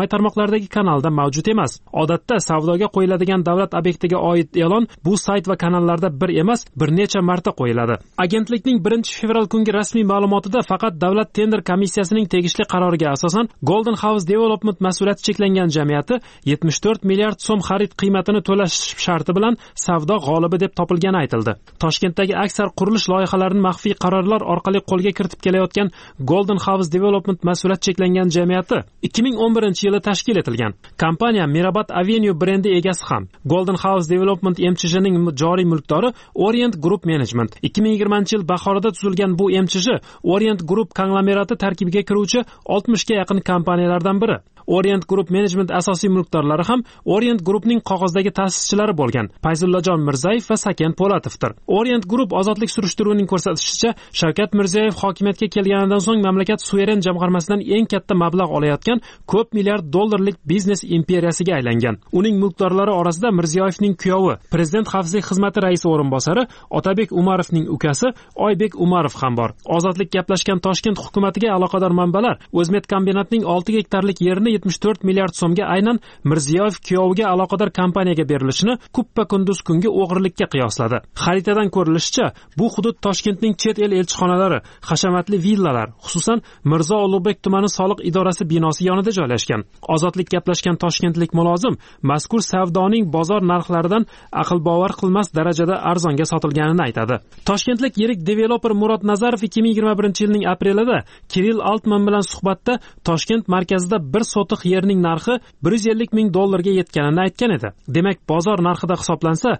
tarmoqlaridagi kanalda mavjud emas. Odatda savdoga qo'yiladigan davlat obyektiga oid e'lon bu sayt va kanallarda bir emas, bir necha marta qo'yiladi. Agentlikning 1-fevral kungi rasmiy ma'lumotida faqat davlat tender komissiyasining tegishli qaroriga asosan Golden House Development mas'uliyati cheklangan jamiyati 74 milliard so'm xarid qiymatini to'lash sharti bilan savdo g'olibi deb topilgani aytildi. Toshkentdagi aksar qurilish loyihalarini maxfiy qarorlar orqali qo'lga kiritib kelayotgan Golden House Development mas'uliyati cheklangan jamiyati 2011-yili tashkil etilgan. Kompaniya Mirabat Avenue brendi egasi ham. Golden House Development MCH'ning joriy mulkdori Orient Group Management. 2020-yil bahorida tuzilgan bu MCH Orient Group konglomerati tarkibiga kiruvchi 60 ga yaqin kompaniyalardan biri. Orient Group Management asosiy mulkdorlari ham Orient Groupning qog'ozdagi ta'sischilari bo'lgan Fayzullajon Mirzayev va Saken Polatovdir. Orient Group ozodlik surishtiruvining ko'rsatishicha, Shavkat Mirziyoyev hokimiyatga kelganidan so'ng mamlakat suveren jamg'armasidan eng katta mablag' olayotgan ko'p milliard dollarlik biznes imperiyasiga aylangan. Uning mulkdorlari orasida Mirziyoyevning kuyovi, Prezident xavfsizlik xizmati raisi o'rinbosari Otabek Umarovning ukasi Oybek Umarov ham bor. Ozodlik gaplashgan Toshkent hukumatiga aloqador manbalar O'zmet kombinatining 6 gektarlik yerini 74 milliard so'mga aynan Mirziyoyev kuyoviga aloqador kompaniyaga berilishini kuppa kunduz kungi o'g'irlikka qiyosladi. Xaritadan ko'rilishicha, bu hudud Toshkentning chet el elchixonalari, hashamatli villalar, xususan Mirzo Ulug'bek tumani soliq idorasi binosi yonida joylashgan. Ozodlik gaplashgan toshkentlik mulozim mazkur savdoning bozor narxlaridan aql bovar qilmas darajada arzonga sotilganini aytadi. Toshkentlik yirik developer Murod Nazarov 2021-yilning aprelida Kirill Altman bilan suhbatda Toshkent markazida bir sotiq yerning narxi 150 ming dollarga yetganini aytgan edi. Demak, bozor narxida hisoblansa,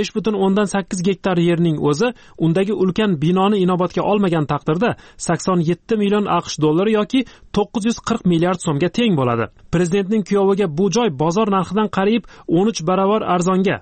5.8 gektar yerning o'zi undagi ulkan binoni inobatga olmagan taqdirda 87 million AQSh dollari yoki 940 milliard so'mga teng bo'ladi. Prezidentning kuyoviga bu joy bozor narxidan qariyb 13 barobar arzonga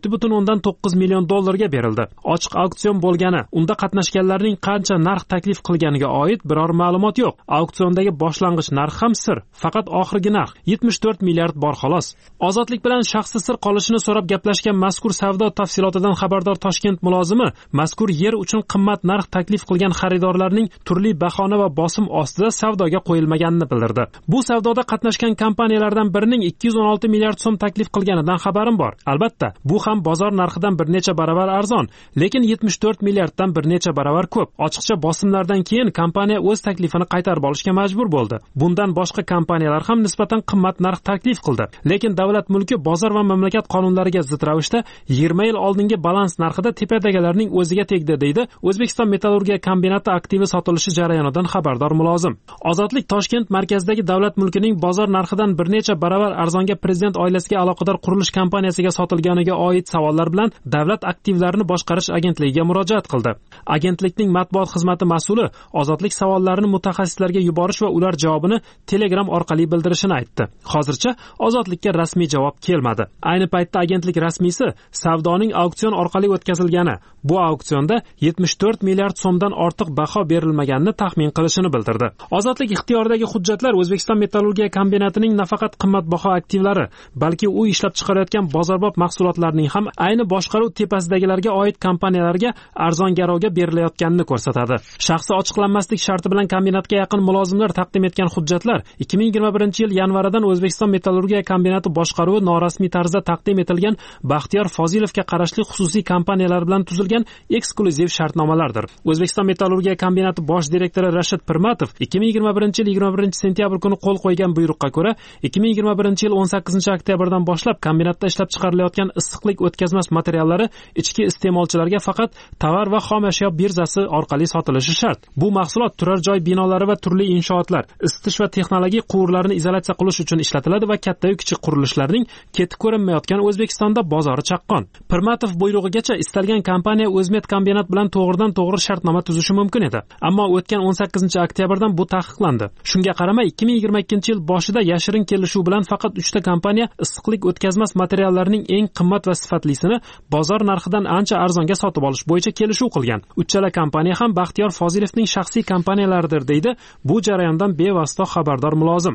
6.9 million dollarga berildi. Ochiq auksion bo'lgani, unda qatnashganlarning qancha narx taklif qilganiga oid biror ma'lumot yo'q. Auksiondagi boshlang'ich narx ham sir. Faqat oxirgi narx 74 milliard bor xolos. Ozodlik bilan shaxsi sir qolishini so'rab gaplashgan mazkur savdo tafsilotidan xabardor Toshkent mulozimi mazkur yer uchun qimmat narx taklif qilgan xaridorlarning turli bahona va bosim ostida savdoga qo'yilmaganini bildirdi. Bu savdoda qatnashgan kompaniyalardan birining 216 milliard so'm taklif qilganidan xabarim bor. Albatta, bu ham bozor narxidan bir necha barobar arzon, lekin 74 milliarddan bir necha barobar ko'p. Ochiqcha bosimlardan keyin kompaniya o'z taklifini qaytarib olishga majbur bo'ldi. Bundan boshqa kompaniyalar ham nisbatan qimmat narx taklif qildi. Lekin davlat mulki bozor va mamlakat qonunlariga zid ravishda 20 yil oldingi balans narxida tepadagilarning o'ziga tegdi, deydi O'zbekiston metallurgiya kombinati aktivi sotilishi jarayonidan xabardor mulozim. Ozodlik Toshkent markazidagi davlat mulkining bozor narxidan bir necha barobar arzonga prezident oilasiga aloqador qurilish kompaniyasiga sotilganiga oid savollar bilan davlat aktivlarini boshqarish agentligiga murojaat qildi. Agentlikning matbuot xizmati mas'uli Ozodlik savollarini mutaxassislarga yuborish va ular javobini Telegram orqali bildirishini aytdi. Hozircha Ozodlikka rasmiy javob kelmadi. Ayni paytda agentlik rasmiysi savdoning auksion orqali o'tkazilgani, bu auksionda 74 milliard so'mdan ortiq baho berilmaganini taxmin qilishini bildirdi. Ozodlik ixtiyoridagi hujjatlar O'zbekiston metallurgiya kombinatining nafaqat qimmatbaho aktivlari, balki u ishlab chiqarayotgan bozorbop mahsulotlarning ham ayni boshqaruv tepasidagilarga oid kompaniyalarga arzon garovga berilayotganini ko'rsatadi. Shaxsi ochiqlanmaslik sharti bilan kombinatga yaqin mulozimlar taqdim etgan hujjatlar 2021-yil yanvaridan O'zbekiston metallurgiya kombinati boshqaruvi norasmiy tarzda taqdim etilgan Baxtiyor Fozilovga qarashli xususiy kompaniyalar bilan tuzilgan eksklyuziv shartnomalardir. O'zbekiston metallurgiya kombinati bosh direktori Rashid Pirmatov 2021-yil 21-sentyabr kuni qo'l qo'ygan buyruqqa ko'ra 2021-yil 18-oktyabrdan boshlab kombinatda ishlab chiqarilayotgan issiqlik o'tkazmas materiallari ichki iste'molchilarga faqat tovar va xom ashyo birzasi orqali sotilishi shart. Bu mahsulot turar joy binolari va turli inshootlar, isitish va texnologik quvurlarni izolyatsiya qilish uchun ishlatiladi va katta-yu kichik qurilishlarning ketib ko'rinmayotgan O'zbekistonda bozori chaqqon. Pirmatov buyrug'igacha istalgan kompaniya O'zmet kombinat bilan to'g'ridan-to'g'ri shartnoma tuzishi mumkin edi. Ammo o'tgan 18-oktyabrdan bu taqiqlandi. Shunga qaramay 2022-yil boshida yashirin kelishuv bilan faqat 3 ta kompaniya issiqlik o'tkazmas materiallarning eng qimmat va sifatlisini bozor narxidan ancha arzonga sotib olish bo'yicha kelishuv qilgan. Uchala kompaniya ham Baxtiyor Fozilovning shaxsiy kompaniyalaridir, deydi bu jarayondan bevosita xabardor mulozim. Ozodlik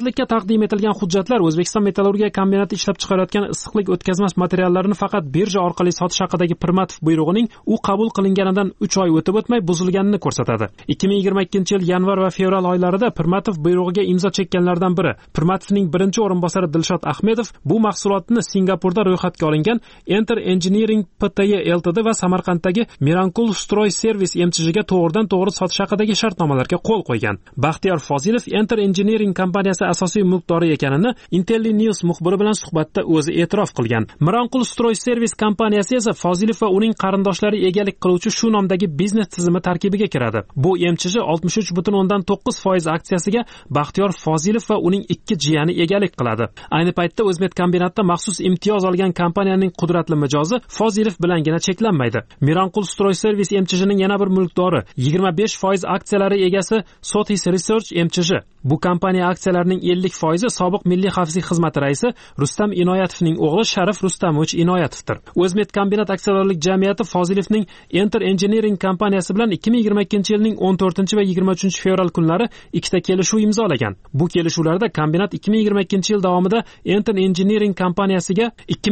Ozodlikka taqdim etilgan hujjatlar O'zbekiston metallurgiya kombinati ishlab chiqarayotgan issiqlik o'tkazmas materiallarini faqat birja orqali sotish haqidagi Pirmatov buyrug'ining u qabul qilinganidan 3 oy o'tib o'tmay buzilganini ko'rsatadi. 2022-yil yanvar va fevral oylarida Pirmatov buyrug'iga imzo chekkanlardan biri Pirmatovning birinchi o'rinbosari Dilshod Ahmedov bu mahsulotni Singapurda ro'yxatga olingan Enter Engineering Pty Ltd va Samarqanddagi Mirankul Stroy Service MCH'ga to'g'ridan-to'g'ri sotish haqidagi shartnomalarga qo'l qo'ygan. Baxtiyor Fozilov Enter Engineering kompaniyasi asosiy mulkdori ekanini Intelli News muxbiri bilan suhbatda o'zi e'tirof qilgan. Mirankul Stroy Service kompaniyasi esa Fozilov va uning qarindoshlari egalik qiluvchi shu nomdagi biznes tizimi tarkibiga kiradi. Bu MCH 63.9% aksiyasiga Baxtiyor Fozilov va uning ikki jiyani egalik qiladi. Ayni paytda O'zmet kombinatda maxsus imtiyoz olgan kompaniyaning qudratli mijozi Fozilov bilangina cheklanmaydi. Mirankul Stroy Service MCH'ning yana bir mulkdori 25% aksiyalari egasi Sotis Research MCH. Bu kompaniya aksiyalarining 50% sobiq Milliy xavfsizlik xizmati raisi Rustam Inoyatovning o'g'li Sharif Rustamovich Inoyatovdir. O'zmet kombinat aksiyadorlik jamiyati Fozilovning Enter Engineering kompaniyasi bilan 2022-yilning 14 va 23 fevral kunlari ikkita kelishuv imzolagan. Bu kelishuvlarda kombinat 2022-yil davomida Enter Engineering kompaniyasiga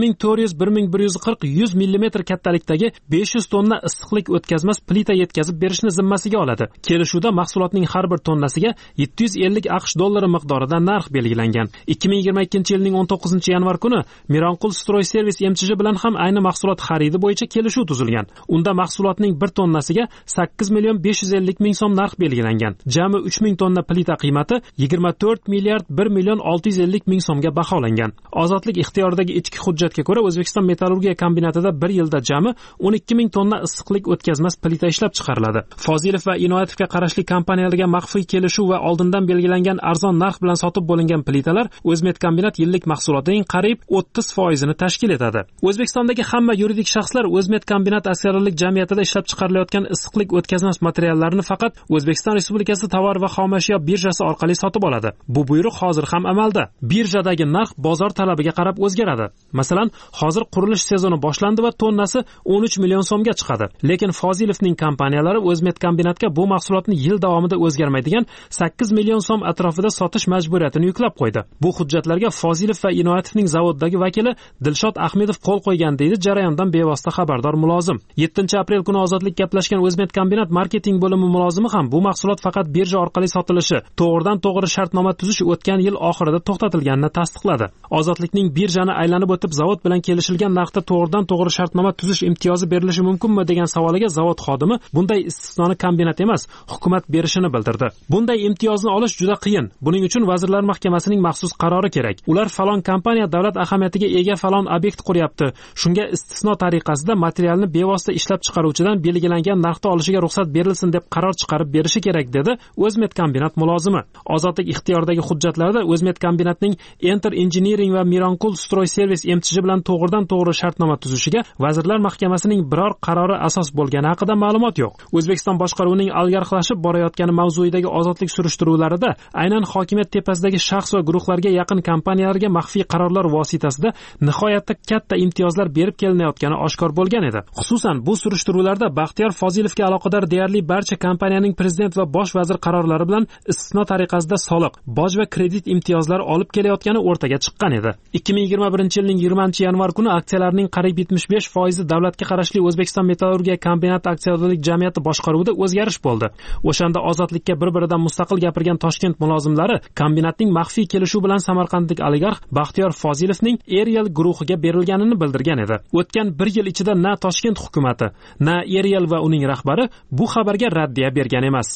2400-1140 100 mm kattalikdagi 500 tonna issiqlik o'tkazmas plita yetkazib berishni zimmasiga oladi. Kelishuvda mahsulotning har bir tonnasiga 750 AQSh dollari miqdorida narx belgilangan. 2022-yilning 19 yanvar kuni Mirankul Stroy Service MCH bilan ham ayni mahsulot xaridi bo'yicha kelishuv tuzilgan. Unda mahsulotning 1 tonnasiga 8 million 550 ming so'm narx belgilangan. Jami 3000 tonna plita qiymati 24 milliard 1 million 650 ming so'mga baholangan. Ozodlik ixtiyoridagi ichki hujjatga ko'ra O'zbekiston metallurgiya kombinatida bir yilda jami 12 ming tonna issiqlik o'tkazmas plita ishlab chiqariladi. Fozilov va Inoyatovga qarashli kompaniyalarga maxfiy kelishuv va oldindan belgilangan arzon narx bilan sotib bo'lingan plitalar O'zmet kombinat yillik mahsulotining qariyb 30% ni tashkil etadi. O'zbekistondagi hamma yuridik shaxslar O'zmet kombinat aksiyadorlik jamiyatida ishlab chiqarilayotgan issiqlik o'tkazmas materiallarini faqat O'zbekiston Respublikasi tovar va xomashyo birjasi orqali sotib oladi. Bu buyruq hozir ham amalda. Birjadagi narx bozor talabiga qarab o'zgaradi. Masalan, hozir qurilish sezoni boshlandi va tonnasi 13 million so'mga chiqadi. Lekin Fozilovning kompaniyalari O'zmet kombinatga bu mahsulotni yil davomida o'zgarmaydigan 8 million so'm atrofida sotish majburiyatini yuklab qo'ydi. Bu hujjatlarga Fozilov va Inoyatovning zavoddagi vakili Dilshod Ahmedov qo'l qo'ygan deydi jarayondan bevosita xabardor mulozim. 7-aprel kuni Ozodlik gaplashgan O'zmet kombinat marketing bo'limi mulozimi ham bu mahsulot faqat birja orqali sotilishi, to'g'ridan-to'g'ri shartnoma tuzish o'tgan yil oxirida to'xtatilganini tasdiqladi. Ozodlikning birjani aylanib o'tib zavod bilan kelishilgan narxda to'g'ridan-to'g'ri shartnoma tuzish imtiyozi berilishi mumkinmi degan savoliga zavod xodimi bunday istisnoni kombinat emas, hukumat berishini bildirdi. Bunday imtiyozni olish juda qiyin. Buning uchun Vazirlar Mahkamasining maxsus qarori kerak. Ular falon kompaniya davlat ahamiyatiga ega falon obyekt quryapti. Shunga istisno tariqasida materialni bevosita ishlab chiqaruvchidan belgilangan narxda olishiga ruxsat berilsin deb qaror chiqarib berishi kerak dedi O'zmet kombinat mulozimi. Ozodlik ixtiyoridagi hujjatlarda O'zmet kombinatning Enter Engineering va Mirankul Stroy Service MCH bilan to'g'ridan-to'g'ri shartnoma tuzishiga Vazirlar Mahkamasining biror qarori asos bo'lgani haqida ma'lumot yo'q. O'zbekiston boshqaruvining algarxlashib borayotgani mavzuidagi ozodlik surishtiruvlarida aynan hokimiyat tepasidagi shaxs va guruhlarga yaqin kompaniyalarga maxfiy qarorlar vositasida nihoyatda katta imtiyozlar berib kelinayotgani oshkor bo'lgan edi. Xususan, bu surishtiruvlarda Baxtiyor Fozilovga aloqador deyarli barcha kompaniyaning prezident va bosh vazir qarorlari bilan istisno tariqasida soliq, boj va kredit imtiyozlari olib kelayotgani o'rtaga chiqqan edi. 2021-yilning 20-yanvar kuni aksiyalarning qariyb 75% davlatga qarashli O'zbekiston metallurgiya kombinati aksiyadorlik jamiyati boshqaruvida o'zgarish bo'ldi. O'shanda ozodlikka bir-biridan mustaqil gapirgan Toshkent mulozimlari kombinatning maxfiy kelishuv bilan samarqandlik oligarx Baxtiyor Fozilovning Erial guruhiga berilganini bildirgan edi. O'tgan bir yil ichida na Toshkent hukumati, na Erial va uning rahbari bu xabarga raddiya bergan emas.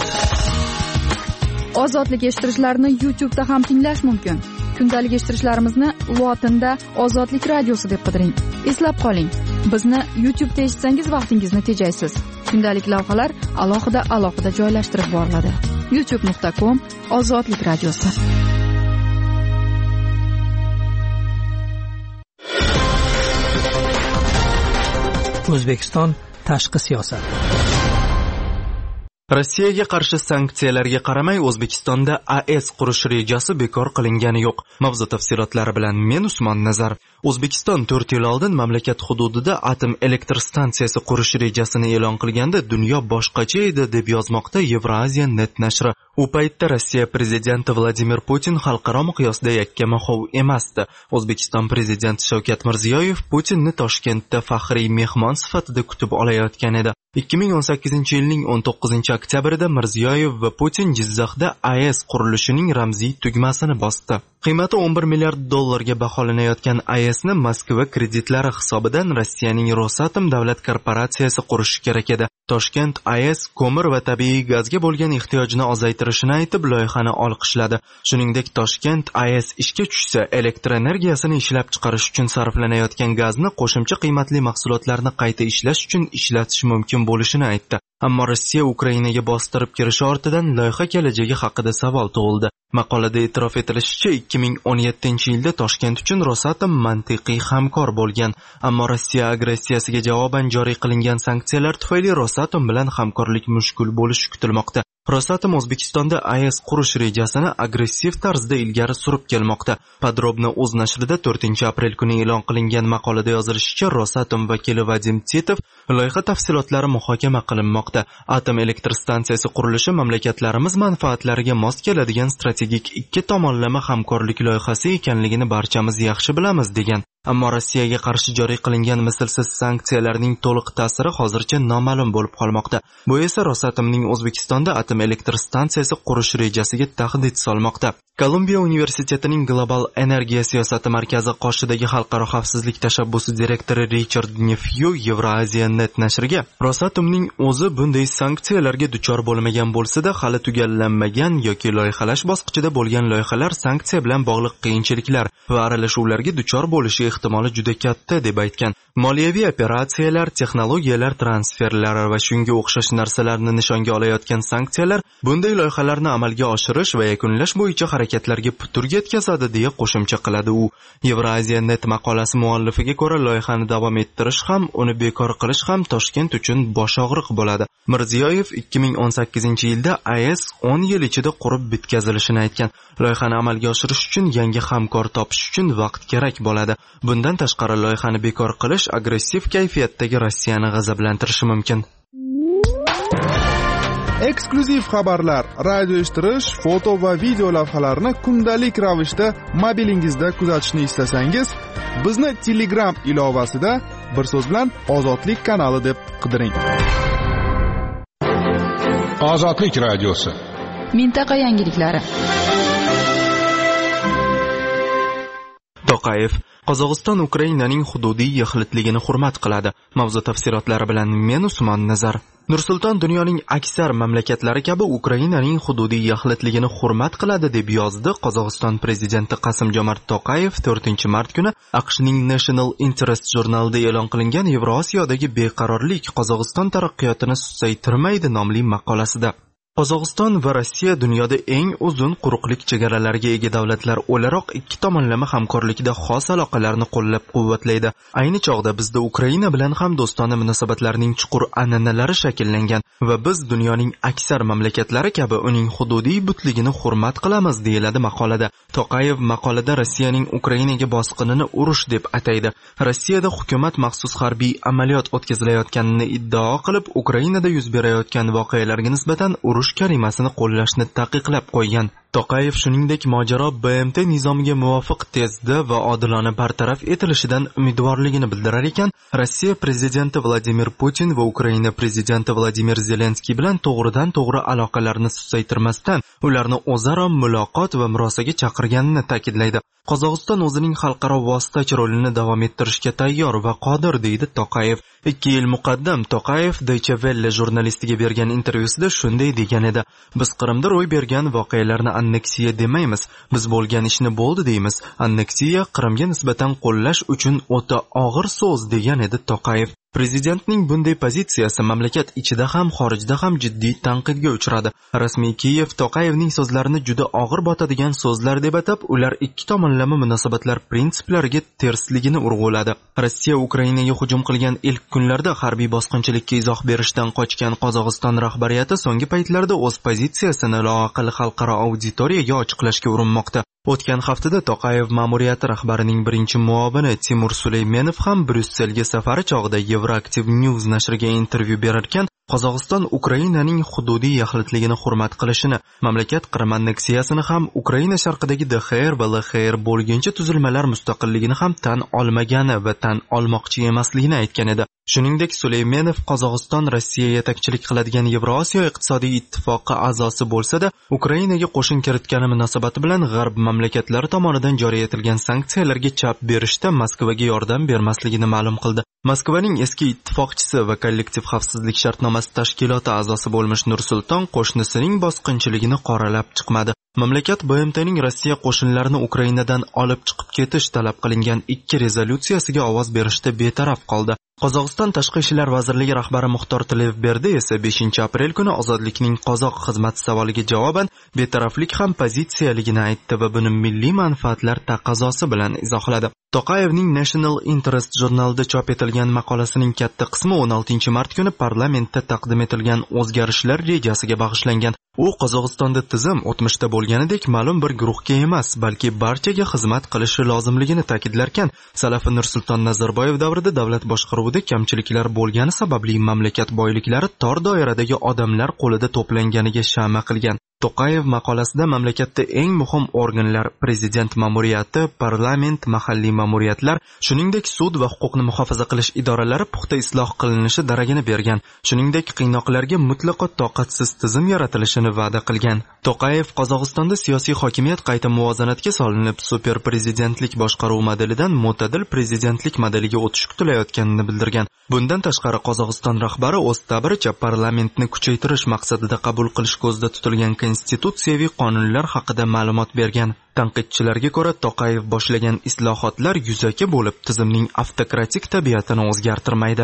Ozodlik eshittirishlarni YouTube'da ham tinglash mumkin. Kundalik eshittirishlarimizni lotinda Ozodlik radiosi deb qidiring. Eslab qoling, bizni YouTube'da eshitsangiz vaqtingizni tejaysiz. Kundalik lavhalar alohida joylashtirib boriladi. youtube.com Ozodlik radiosi. O'zbekiston tashqi siyosat. Rossiyaga qarshi sanksiyalarga qaramay O'zbekistonda AES qurish rejasi bekor qilingani yo'q. Mavzu tafsilotlari bilan men Usmon Nazar. O'zbekiston 4 yil oldin mamlakat hududida atom elektr stansiyasi qurish rejasini e'lon qilganda dunyo boshqacha edi deb yozmoqda Eurasia Net nashri. U paytda Rossiya prezidenti Vladimir Putin xalqaro miqyosda yakkamahov emasdi. O'zbekiston prezidenti Shavkat Mirziyoyev Putinni Toshkentda faxriy mehmon sifatida kutib olayotgan edi. 2018-yilning 19-oktyabrida Mirziyoyev va Putin Jizzaxda AES qurilishining ramziy tugmasini bosdi. Qiymati 11 milliard dollarga baholanayotgan AESni Moskva kreditlari hisobidan Rossiyaning Rosatom davlat korporatsiyasi qurishi kerak edi. Toshkent AES ko'mir va tabiiy gazga bo'lgan ehtiyojni ozaytirishini aytib loyihani olqishladi. Shuningdek, Toshkent AES ishga tushsa, elektr energiyasini ishlab chiqarish uchun sarflanayotgan gazni qo'shimcha qiymatli mahsulotlarni qayta ishlash uchun ishlatish mumkin bo'lishini aytdi. Ammo Rossiya Ukrainaga bostirib kirishi ortidan loyiha kelajagi haqida savol tug'ildi. Maqolada e'tirof etilishicha, 2017-yilda Toshkent uchun Rosatom mantiqiy hamkor bo'lgan, ammo Rossiya agressiyasiga javoban joriy qilingan sanksiyalar tufayli Rosatom bilan hamkorlik mushkul bo'lishi kutilmoqda. Rosatom O'zbekistonda AES qurish rejasini agressiv tarzda ilgari surib kelmoqda. Podrobno o'z nashrida 4-aprel kuni e'lon qilingan maqolada yozilishicha, Rosatom vakili Vadim Titov loyiha tafsilotlari muhokama qilinmoqda. Atom elektr stansiyasi qurilishi mamlakatlarimiz manfaatlariga mos keladigan strategik ikki tomonlama hamkorlik loyihasi ekanligini barchamiz yaxshi bilamiz degan. Ammo Rossiyaga qarshi joriy qilingan mislsiz sanksiyalarning to'liq ta'siri hozircha noma'lum bo'lib qolmoqda. Bu esa Rosatomning O'zbekistonda atom elektr stansiyasi qurish rejasiga tahdid solmoqda. Kolumbiya universitetining Global energiya siyosati markazi qoshidagi xalqaro xavfsizlik tashabbusi direktori Richard Nefyu Eurasia Net nashriga Rosatomning o'zi bunday sanksiyalarga duchor bo'lmagan bo'lsa-da, hali tugallanmagan yoki loyihalash bosqichida bo'lgan loyihalar sanksiya bilan bog'liq qiyinchiliklar va aralashuvlarga duchor bo'lishi ehtimoli juda katta deb aytgan. Moliyaviy operatsiyalar, texnologiyalar transferlari va shunga o'xshash narsalarni nishonga olayotgan sanksiyalar bunday loyihalarni amalga oshirish va yakunlash bo'yicha harakatlarga putur yetkazadi deya qo'shimcha qiladi u. Eurasia Net maqolasi muallifiga ko'ra, loyihani davom ettirish ham, uni bekor qilish ham Toshkent uchun bosh og'riq bo'ladi. Mirziyoyev 2018-yilda AES 10 yil ichida qurib bitkazilishini aytgan. Loyihani amalga oshirish uchun yangi hamkor topish uchun vaqt kerak bo'ladi. Bundan tashqari loyihani bekor qilish agressiv kayfiyatdagi Rossiyani g'azablantirishi mumkin. Eksklyuziv xabarlar, radio eshittirish, foto va video lavhalarni kundalik ravishda mobilingizda kuzatishni istasangiz, bizni Telegram ilovasida bir so'z bilan Ozodlik kanali deb qidiring. Ozodlik radiosi. Mintaqa yangiliklari. Toqayev Qozog'iston Ukrainaning hududiy yaxlitligini hurmat qiladi. Mavzu tafsilotlari bilan men Usmon Nazar. Nursulton dunyoning aksar mamlakatlari kabi Ukrainaning hududiy yaxlitligini hurmat qiladi deb yozdi Qozog'iston prezidenti Qasim-Jomart Toqayev 4-mart kuni AQShning National Interest jurnalida e'lon qilingan Yevrosiyodagi beqarorlik Qozog'iston taraqqiyotini susaytirmaydi nomli maqolasida. Qozog'iston va Rossiya dunyoda eng uzun quruqlik chegaralariga ega davlatlar o'laroq ikki tomonlama hamkorlikda xos aloqalarni qo'llab-quvvatlaydi. Ayni chog'da bizda Ukraina bilan ham do'stona munosabatlarning chuqur an'analari shakllangan va biz dunyoning aksar mamlakatlari kabi uning hududiy butligini hurmat qilamiz, deyiladi maqolada. Toqayev maqolada Rossiyaning Ukrainaga bosqinini urush deb ataydi. Rossiyada hukumat maxsus harbiy amaliyot o'tkazilayotganini iddao qilib, Ukrainada yuz berayotgan voqealarga nisbatan urush kalimasini qo'llashni taqiqlab qo'ygan. Toqayev shuningdek mojaro BMT nizomiga muvofiq tezda va odilona bartaraf etilishidan umidvorligini bildirar ekan, Rossiya prezidenti Vladimir Putin va Ukraina prezidenti Vladimir Zelenskiy bilan to'g'ridan-to'g'ri aloqalarni susaytirmasdan ularni o'zaro muloqot va murosaga chaqirganini ta'kidlaydi. Qozog'iston o'zining xalqaro vositachi rolini davom ettirishga tayyor va qodir, deydi Toqayev. 2 yil muqaddam Toqayev Deutsche Welle jurnalistiga bergan intervyusida shunday degan edi: "Biz Qrimda ro'y bergan voqealarni anneksiya demaymiz. Biz bo'lgan ishni bo'ldi deymiz. Anneksiya Qrimga nisbatan qo'llash uchun o'ta og'ir so'z", degan edi Toqayev. Prezidentning bunday pozitsiyasi mamlakat ichida ham xorijda ham jiddiy tanqidga uchradi. Rasmiy Kiyev Toqayevning so'zlarini juda og'ir botadigan so'zlar deb atab, ular ikki tomonlama munosabatlar prinsiplariga tersligini urg'uladi. Rossiya Ukrainaga hujum qilgan ilk kunlarda harbiy bosqinchilikka izoh berishdan qochgan Qozog'iston rahbariyati so'nggi paytlarda o'z pozitsiyasini loaqal xalqaro auditoriyaga ochiqlashga urinmoqda. O'tgan haftada Toqayev ma'muriyati rahbarining birinchi muavini Timur Suleymenov ham Bryusselga safari chog'ida Euroactiv News nashriga intervyu berarkan, Qozog'iston Ukrainaning hududiy yaxlitligini hurmat qilishini, mamlakat Qrim anneksiyasini ham Ukraina sharqidagi DXR va LXR bo'lgancha tuzilmalar mustaqilligini ham tan olmagani va tan olmoqchi emasligini aytgan edi. Shuningdek, Suleymenov Qozog'iston Rossiya yetakchilik qiladigan Yevrosiyo iqtisodiy ittifoqi a'zosi bo'lsa-da, Ukrainaga qo'shin kiritgani munosabati bilan G'arb mamlakatlari tomonidan joriy etilgan sanksiyalarga chap berishda Moskvaga yordam bermasligini ma'lum qildi. Moskvaning eski ittifoqchisi va kollektiv xavfsizlik shartnomasi tashkiloti a'zosi bo'lmish Nur-Sulton qo'shnisining bosqinchiligini qoralab chiqmadi. Mamlakat BMTning Rossiya qo'shinlarini Ukrainadan olib chiqib ketish talab qilingan 2 rezolyutsiyasiga ovoz berishda betaraf qoldi. Qozog'iston Tashqi ishlar vazirligi rahbari Muxtor Tilevberdi esa 5-aprel kuni ozodlikning qozoq xizmati savoliga javoban betaraflik ham pozitsiyaligini aytdi va buni milliy manfaatlar taqozosi bilan izohladi. Toqayevning National Interest jurnalida chop etilgan maqolasining katta qismi 16-mart kuni parlamentda taqdim etilgan o'zgarishlar rejasiga bag'ishlangan. U Qozog'istonda tizim o'tmishda bo'lganidek ma'lum bir guruhga emas, balki barchaga xizmat qilishi lozimligini ta'kidlarkan, Salafi Nursulton Nazarboyev davrida davlat boshqaruvida kamchiliklar bo'lgani sababli mamlakat boyliklari tor doiradagi odamlar qo'lida to'planganiga shama qilgan. Toqayev maqolasida mamlakatda eng muhim organlar prezident ma'muriyati, parlament, mahalliy ma'muriyatlar, shuningdek sud va huquqni muhofaza qilish idoralari puxta isloh qilinishi daragini bergan. Shuningdek, qiynoqlarga mutlaqo toqatsiz tizim yaratilishini va'da qilgan. Toqayev Qozog'istonda siyosiy hokimiyat qayta muvozanatga solinib, super prezidentlik boshqaruv modelidan mo'tadil prezidentlik modeliga o'tish kutilayotganini bildirgan. Bundan tashqari Qozog'iston rahbari o'z ta'biricha parlamentni kuchaytirish maqsadida qabul qilish ko'zda tutilgan konstitutsiyaviy qonunlar haqida ma'lumot bergan. Tanqidchilarga ko'ra, Toqayev boshlagan islohotlar yuzaki bo'lib, tizimning avtokratik tabiatini o'zgartirmaydi.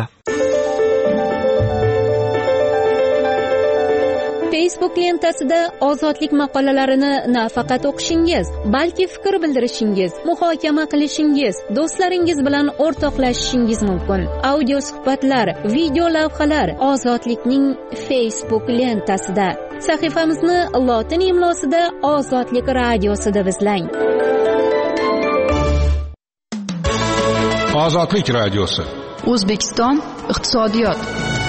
Facebook lentasida ozodlik maqolalarini nafaqat o'qishingiz, balki fikr bildirishingiz, muhokama qilishingiz, do'stlaringiz bilan o'rtoqlashishingiz mumkin. Audio suhbatlar, video lavhalar ozodlikning Facebook lentasida. Sahifamizni lotin imlosida Ozodlik radiosida izlang. Ozodlik radiosi. O'zbekiston iqtisodiyot.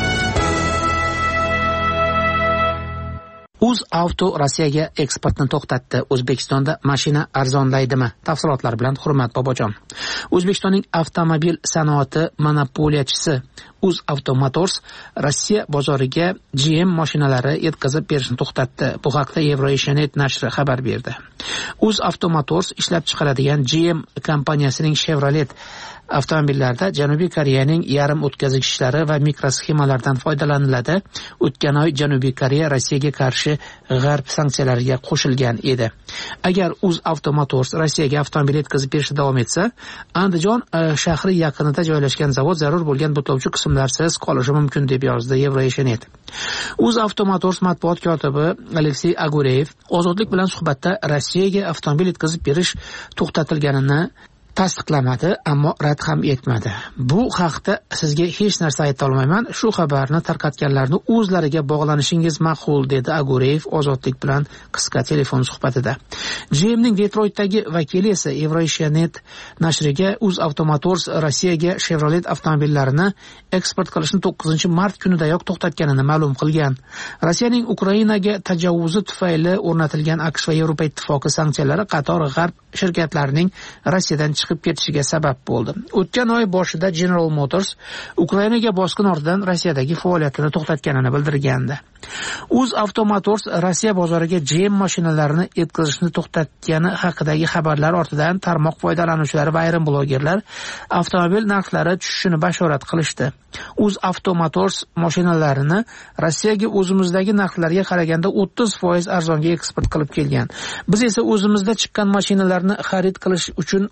UzAuto Rossiyaga eksportni to'xtatdi. O'zbekistonda mashina arzonlaydimi? Tafsilotlar bilan Hurmat Bobojon. O'zbekistonning avtomobil sanoati monopoliyachisi UzAuto Motors Rossiya bozoriga GM mashinalari yetkazib berishni to'xtatdi. Bu haqda Euronews nashri xabar berdi. UzAuto Motors ishlab chiqaradigan GM kompaniyasining Chevrolet avtomobillarda Janubiy Koreyaning yarim o'tkazgichlari va mikrosxemalardan foydalaniladi. O'tgan oy Janubiy Koreya Rossiyaga qarshi g'arb sanksiyalariga qo'shilgan edi. Agar UzAuto Motors Rossiyaga avtomobil yetkazib berishda davom etsa, Andijon shahri yaqinida joylashgan zavod zarur bo'lgan butlovchi qismlarsiz qolishi mumkin deb yozdi Euronews. UzAuto Motors matbuot kotibi Aleksey Agureyev ozodlik bilan suhbatda Rossiyaga avtomobil yetkazib berish to'xtatilganini tasdiqlamadi, ammo rad ham etmadi. Bu haqda sizga hech narsa ayta olmayman. Shu xabarni tarqatganlarni o'zlariga bog'lanishingiz ma'qul, dedi Agureyev ozodlik bilan qisqa telefon suhbatida. GMning Detroitdagi vakili esa Euronews nashriga UzAuto Motors Rossiyaga Chevrolet avtomobillarini eksport qilishni 9-mart kunidayoq to'xtatganini ma'lum qilgan. Rossiyaning Ukrainaga tajovvuzi tufayli o'rnatilgan AQSh va Yevropa ittifoqi sanksiyalari qator g'arb shirkatlarining Rossiyadan chiqib ketishiga sabab bo'ldi. O'tgan oy boshida General Motors Ukrainaga bosqin ortidan Rossiyadagi faoliyatini to'xtatganini bildirgandi. UzAuto Motors Rossiya bozoriga GM mashinalarini yetkazishni to'xtatgani haqidagi xabarlar ortidan tarmoq foydalanuvchilari va ayrim blogerlar avtomobil narxlari tushishini bashorat qilishdi. UzAuto Motors mashinalarini Rossiyaga o'zimizdagi narxlarga qaraganda 30% arzonga eksport qilib kelgan. Biz esa o'zimizda chiqqan mashinalarni xarid qilish uchun oldindan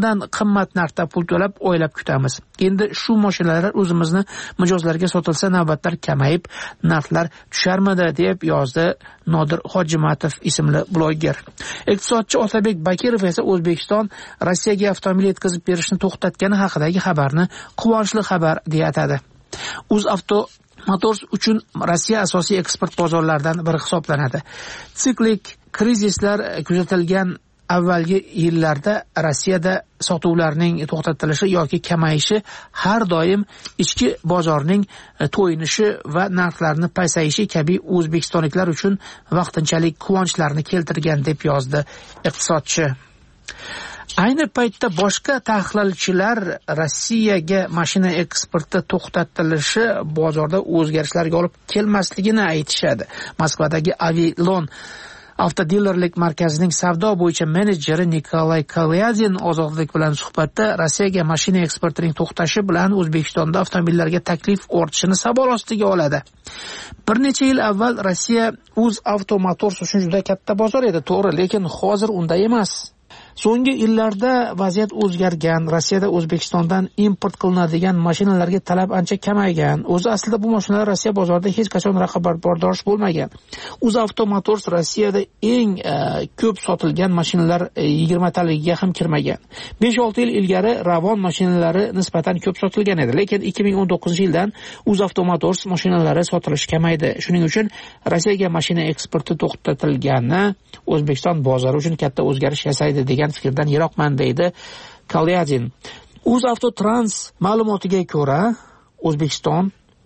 undan qimmat narxda pul to'lab oylab kutamiz. Endi shu mashinalar o'zimizni mijozlarga sotilsa navbatlar kamayib, narxlar tusharmidi deb yozdi Nodir Hojimatov ismli bloger. Iqtisodchi Otabek Bakirov esa O'zbekiston Rossiyaga avtomobil yetkazib berishni to'xtatgani haqidagi xabarni quvonchli xabar deya atadi. UzAvto Motors uchun Rossiya asosiy eksport bozorlaridan biri hisoblanadi. Siklik krizislar kuzatilgan avvalgi yillarda Rossiyada sotuvlarning to'xtatilishi yoki kamayishi har doim ichki bozorning to'yinishi va narxlarning pasayishi kabi o'zbekistonliklar uchun vaqtinchalik quvonchlarni keltirgan deb yozdi iqtisodchi. Ayni paytda boshqa tahlilchilar Rossiyaga mashina eksporti to'xtatilishi bozorda o'zgarishlarga olib kelmasligini aytishadi. Moskvadagi Avilon avtodilerlik markazining savdo bo'yicha menejeri Nikolay Kalyadin ozodlik bilan suhbatda Rossiyaga mashina eksportining to'xtashi bilan O'zbekistonda avtomobillarga taklif ortishini sabol ostiga oladi. Bir necha yil avval Rossiya UzAvto Motors uchun juda katta bozor edi, to'g'ri, lekin hozir unday emas. So'nggi yillarda vaziyat o'zgargan. Rossiyada O'zbekistondan import qilinadigan mashinalarga talab ancha kamaygan. O'zi aslida bu mashinalar Rossiya bozorida hech qachon raqobatbardosh bo'lmagan. UzAvto Motors Rossiyada eng ko'p sotilgan mashinalar 20 taligiga ham kirmagan. 5-6 yil ilgari Ravon mashinalari nisbatan ko'p sotilgan edi, lekin 2019-yildan UzAvto Motors mashinalari sotilishi kamaydi. Shuning uchun Rossiyaga mashina eksporti to'xtatilgani O'zbekiston bozori uchun katta o'zgarish yasaydi degan fikrdan yiroqman deydi Kalyadin. UzAvtotrans ma'lumotiga ko'ra, O'zbekiston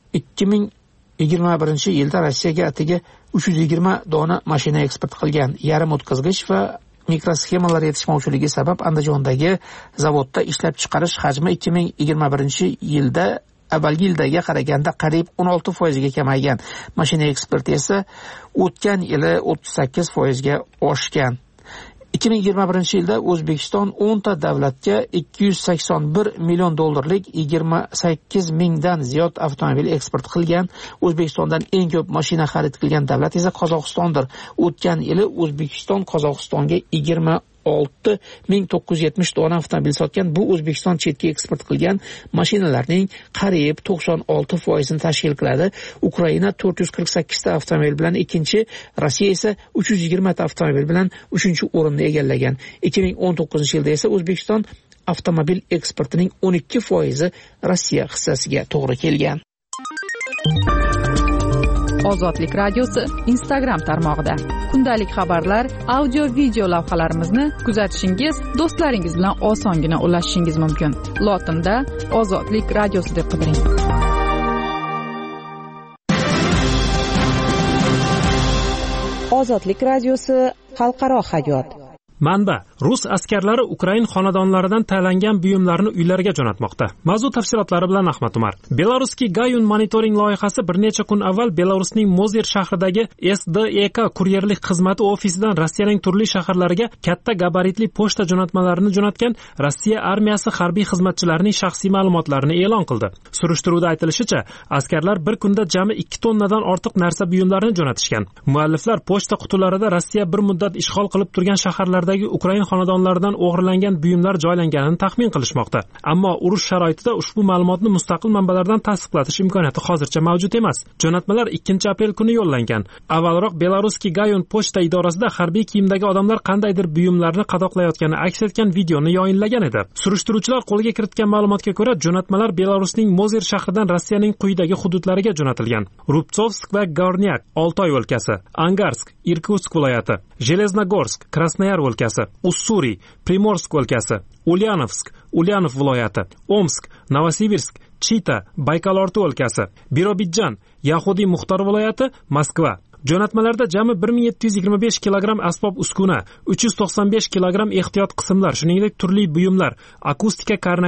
2021-yilda Rossiyaga atigi 320 dona mashina eksport qilgan. Yarim o'tkazgich va mikrosxemalar yetishmovchiligi sabab Andijondagi zavodda ishlab chiqarish hajmi 2021-yilda avvalgi yildaga qaraganda qariyb 16% ga kamaygan. Mashina eksporti esa o'tgan yili 38% ga oshgan. 2021-yilda O'zbekiston 10 ta davlatga 281 million dollarlik 28 mingdan ziyod avtomobil eksport qilgan. O'zbekistondan eng ko'p mashina xarid qilgan davlat esa Qozog'istondir. O'tgan yili O'zbekiston Qozog'istonga 26.970 dona avtomobil sotgan. Bu O'zbekiston chetga eksport qilgan mashinalarning qariyb 96% ni tashkil qiladi. Ukraina 448 ta avtomobil bilan ikkinchi, Rossiya esa 320 ta avtomobil bilan 3-o'rinni egallagan. 2019-yilda esa O'zbekiston avtomobil eksportining 12% Rossiya hissasiga to'g'ri kelgan. Ozodlik radiosi Instagram tarmog'ida kundalik xabarlar, audio video lavhalarimizni kuzatishingiz, do'stlaringiz bilan osongina ulashishingiz mumkin. Lotinda Ozodlik radiosi deb qidiring. Ozodlik radiosi xalqaro hayot. Manba: Rus askarlari Ukrain xonadonlaridan tayinlangan buyumlarni uylariga jo'natmoqda. Mavzu tafsilotlari bilan Ahmad Umar. Belarusski Gayun monitoring loyihasi bir necha kun avval Belarusning Mozir shahridagi SDEK kuryerlik xizmati ofisidan Rossiyaning turli shaharlariga katta gabaritli pochta jo'natmalarini jo'natgan Rossiya armiyasi harbiy xizmatchilarining shaxsiy ma'lumotlarini e'lon qildi. Surishtiruvda aytilishicha, askarlar bir kunda jami 2 tonnadan ortiq narsa buyumlarini jo'natishgan. Mualliflar pochta qutilarida Rossiya bir muddat ishg'ol qilib turgan shaharlar Ukrain xonadonlaridan o'g'irlangan buyumlar joylanganini taxmin qilishmoqda. Ammo urush sharoitida ushbu ma'lumotni mustaqil manbalardan tasdiqlatish imkoniyati hozircha mavjud emas. Jo'natmalar 2-aprel kuni yo'llangan. Avvalroq Belarusski Gayun pochta idorasida harbiy kiyimdagi odamlar qandaydir buyumlarni qadoqlayotgani aks etgan videoni yoyinlagan edi. Surishtiruvchilar qo'lga kiritgan ma'lumotga ko'ra, jo'natmalar Belarusning Mozir shahridan Rossiyaning quyidagi hududlariga jo'natilgan: Rubtsovsk va Gornyak, Oltoy o'lkasi, Angarsk, Irkutsk viloyati, Железногорск, Krasnoyar o'lkasi, Ussuri, Primorsk o'lkasi, Ulyanovsk, Ulyanov viloyati, Omsk, Novosibirsk, Chita, Baykalorti o'lkasi, Birobidjan, Yahudiy Muxtor viloyati, Moskva. Jo'natmalarda jami 1725 kilogramm asbob uskuna, 395 kilogramm ehtiyot qismlar, shuningdek turli buyumlar, akustika karnaylari,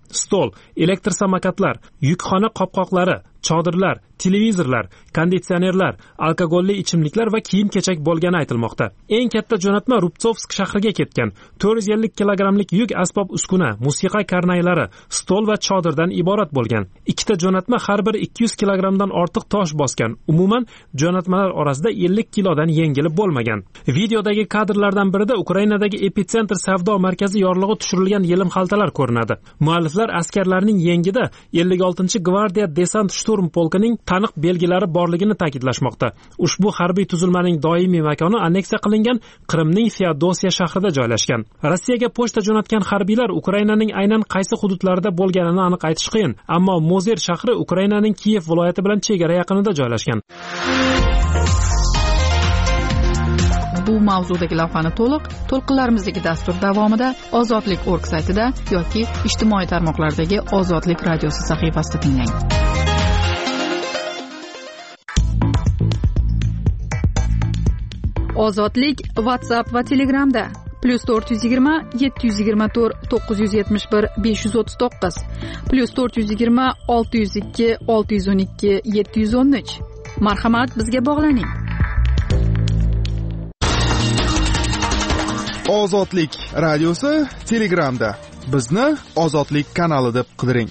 stol, elektr samokatlar, yukxona qopqoqlari, chodirlar, televizorlar, konditsionerlar, alkogolli ichimliklar va kiyim-kechak bo'lgani aytilmoqda. Eng katta jo'natma Rubtsovsk shahriga ketgan. 450 kilogramlik yuk asbob uskuna, musiqa karnaylari, stol va chodirdan iborat bo'lgan. Ikkita jo'natma har bir 200 kilogramdan ortiq tosh bosgan. Umuman jo'natmalar orasida 50 kilodan yengili bo'lmagan. Videodagi kadrlardan birida Ukrainadagi epitsentr savdo markazi yorlig'i tushirilgan yelim xaltalar ko'rinadi. Mualliflar askarlarning yengida 56-gvardiya desant shturm polkining taniq belgilari borligini ta'kidlashmoqda. Ushbu harbiy tuzilmaning doimiy makoni anneksiya qilingan Qrimning Feodosiya shahrida joylashgan. Rossiyaga pochta jo'natgan harbiylar Ukrainaning aynan qaysi hududlarida bo'lganini aniq aytish qiyin, ammo Mozer shahri Ukrainaning Kiyev viloyati bilan chegara yaqinida joylashgan. Bu mavzudagi lavhani to'lqinlarimizdagi dastur davomida Ozodlik.org saytida yoki ijtimoiy tarmoqlardagi Ozodlik radiosi sahifasida tinglang. Ozodlik WhatsApp va Telegramda +420 724 971 539 +420 602 612 713. Marhamat, bizga bog'laning. Ozodlik radiosi Telegramda. Bizni Ozodlik kanali deb qidiring.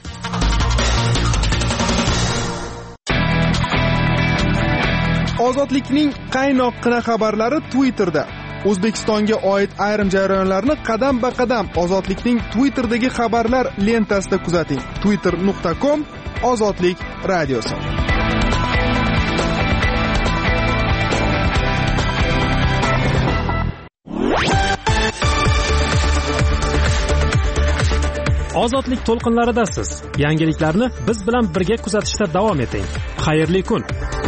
Ozodlikning qaynoqqina xabarlari Twitterda. O'zbekistonga oid ayrim jarayonlarni qadam-ba-qadam Ozodlikning Twitter'dagi xabarlar lentasida kuzating. twitter.com/ozodlik radiosi. Ozodlik to'lqinlaridasiz. Yangiliklarni biz bilan birga kuzatishda davom eting. Xayrli kun.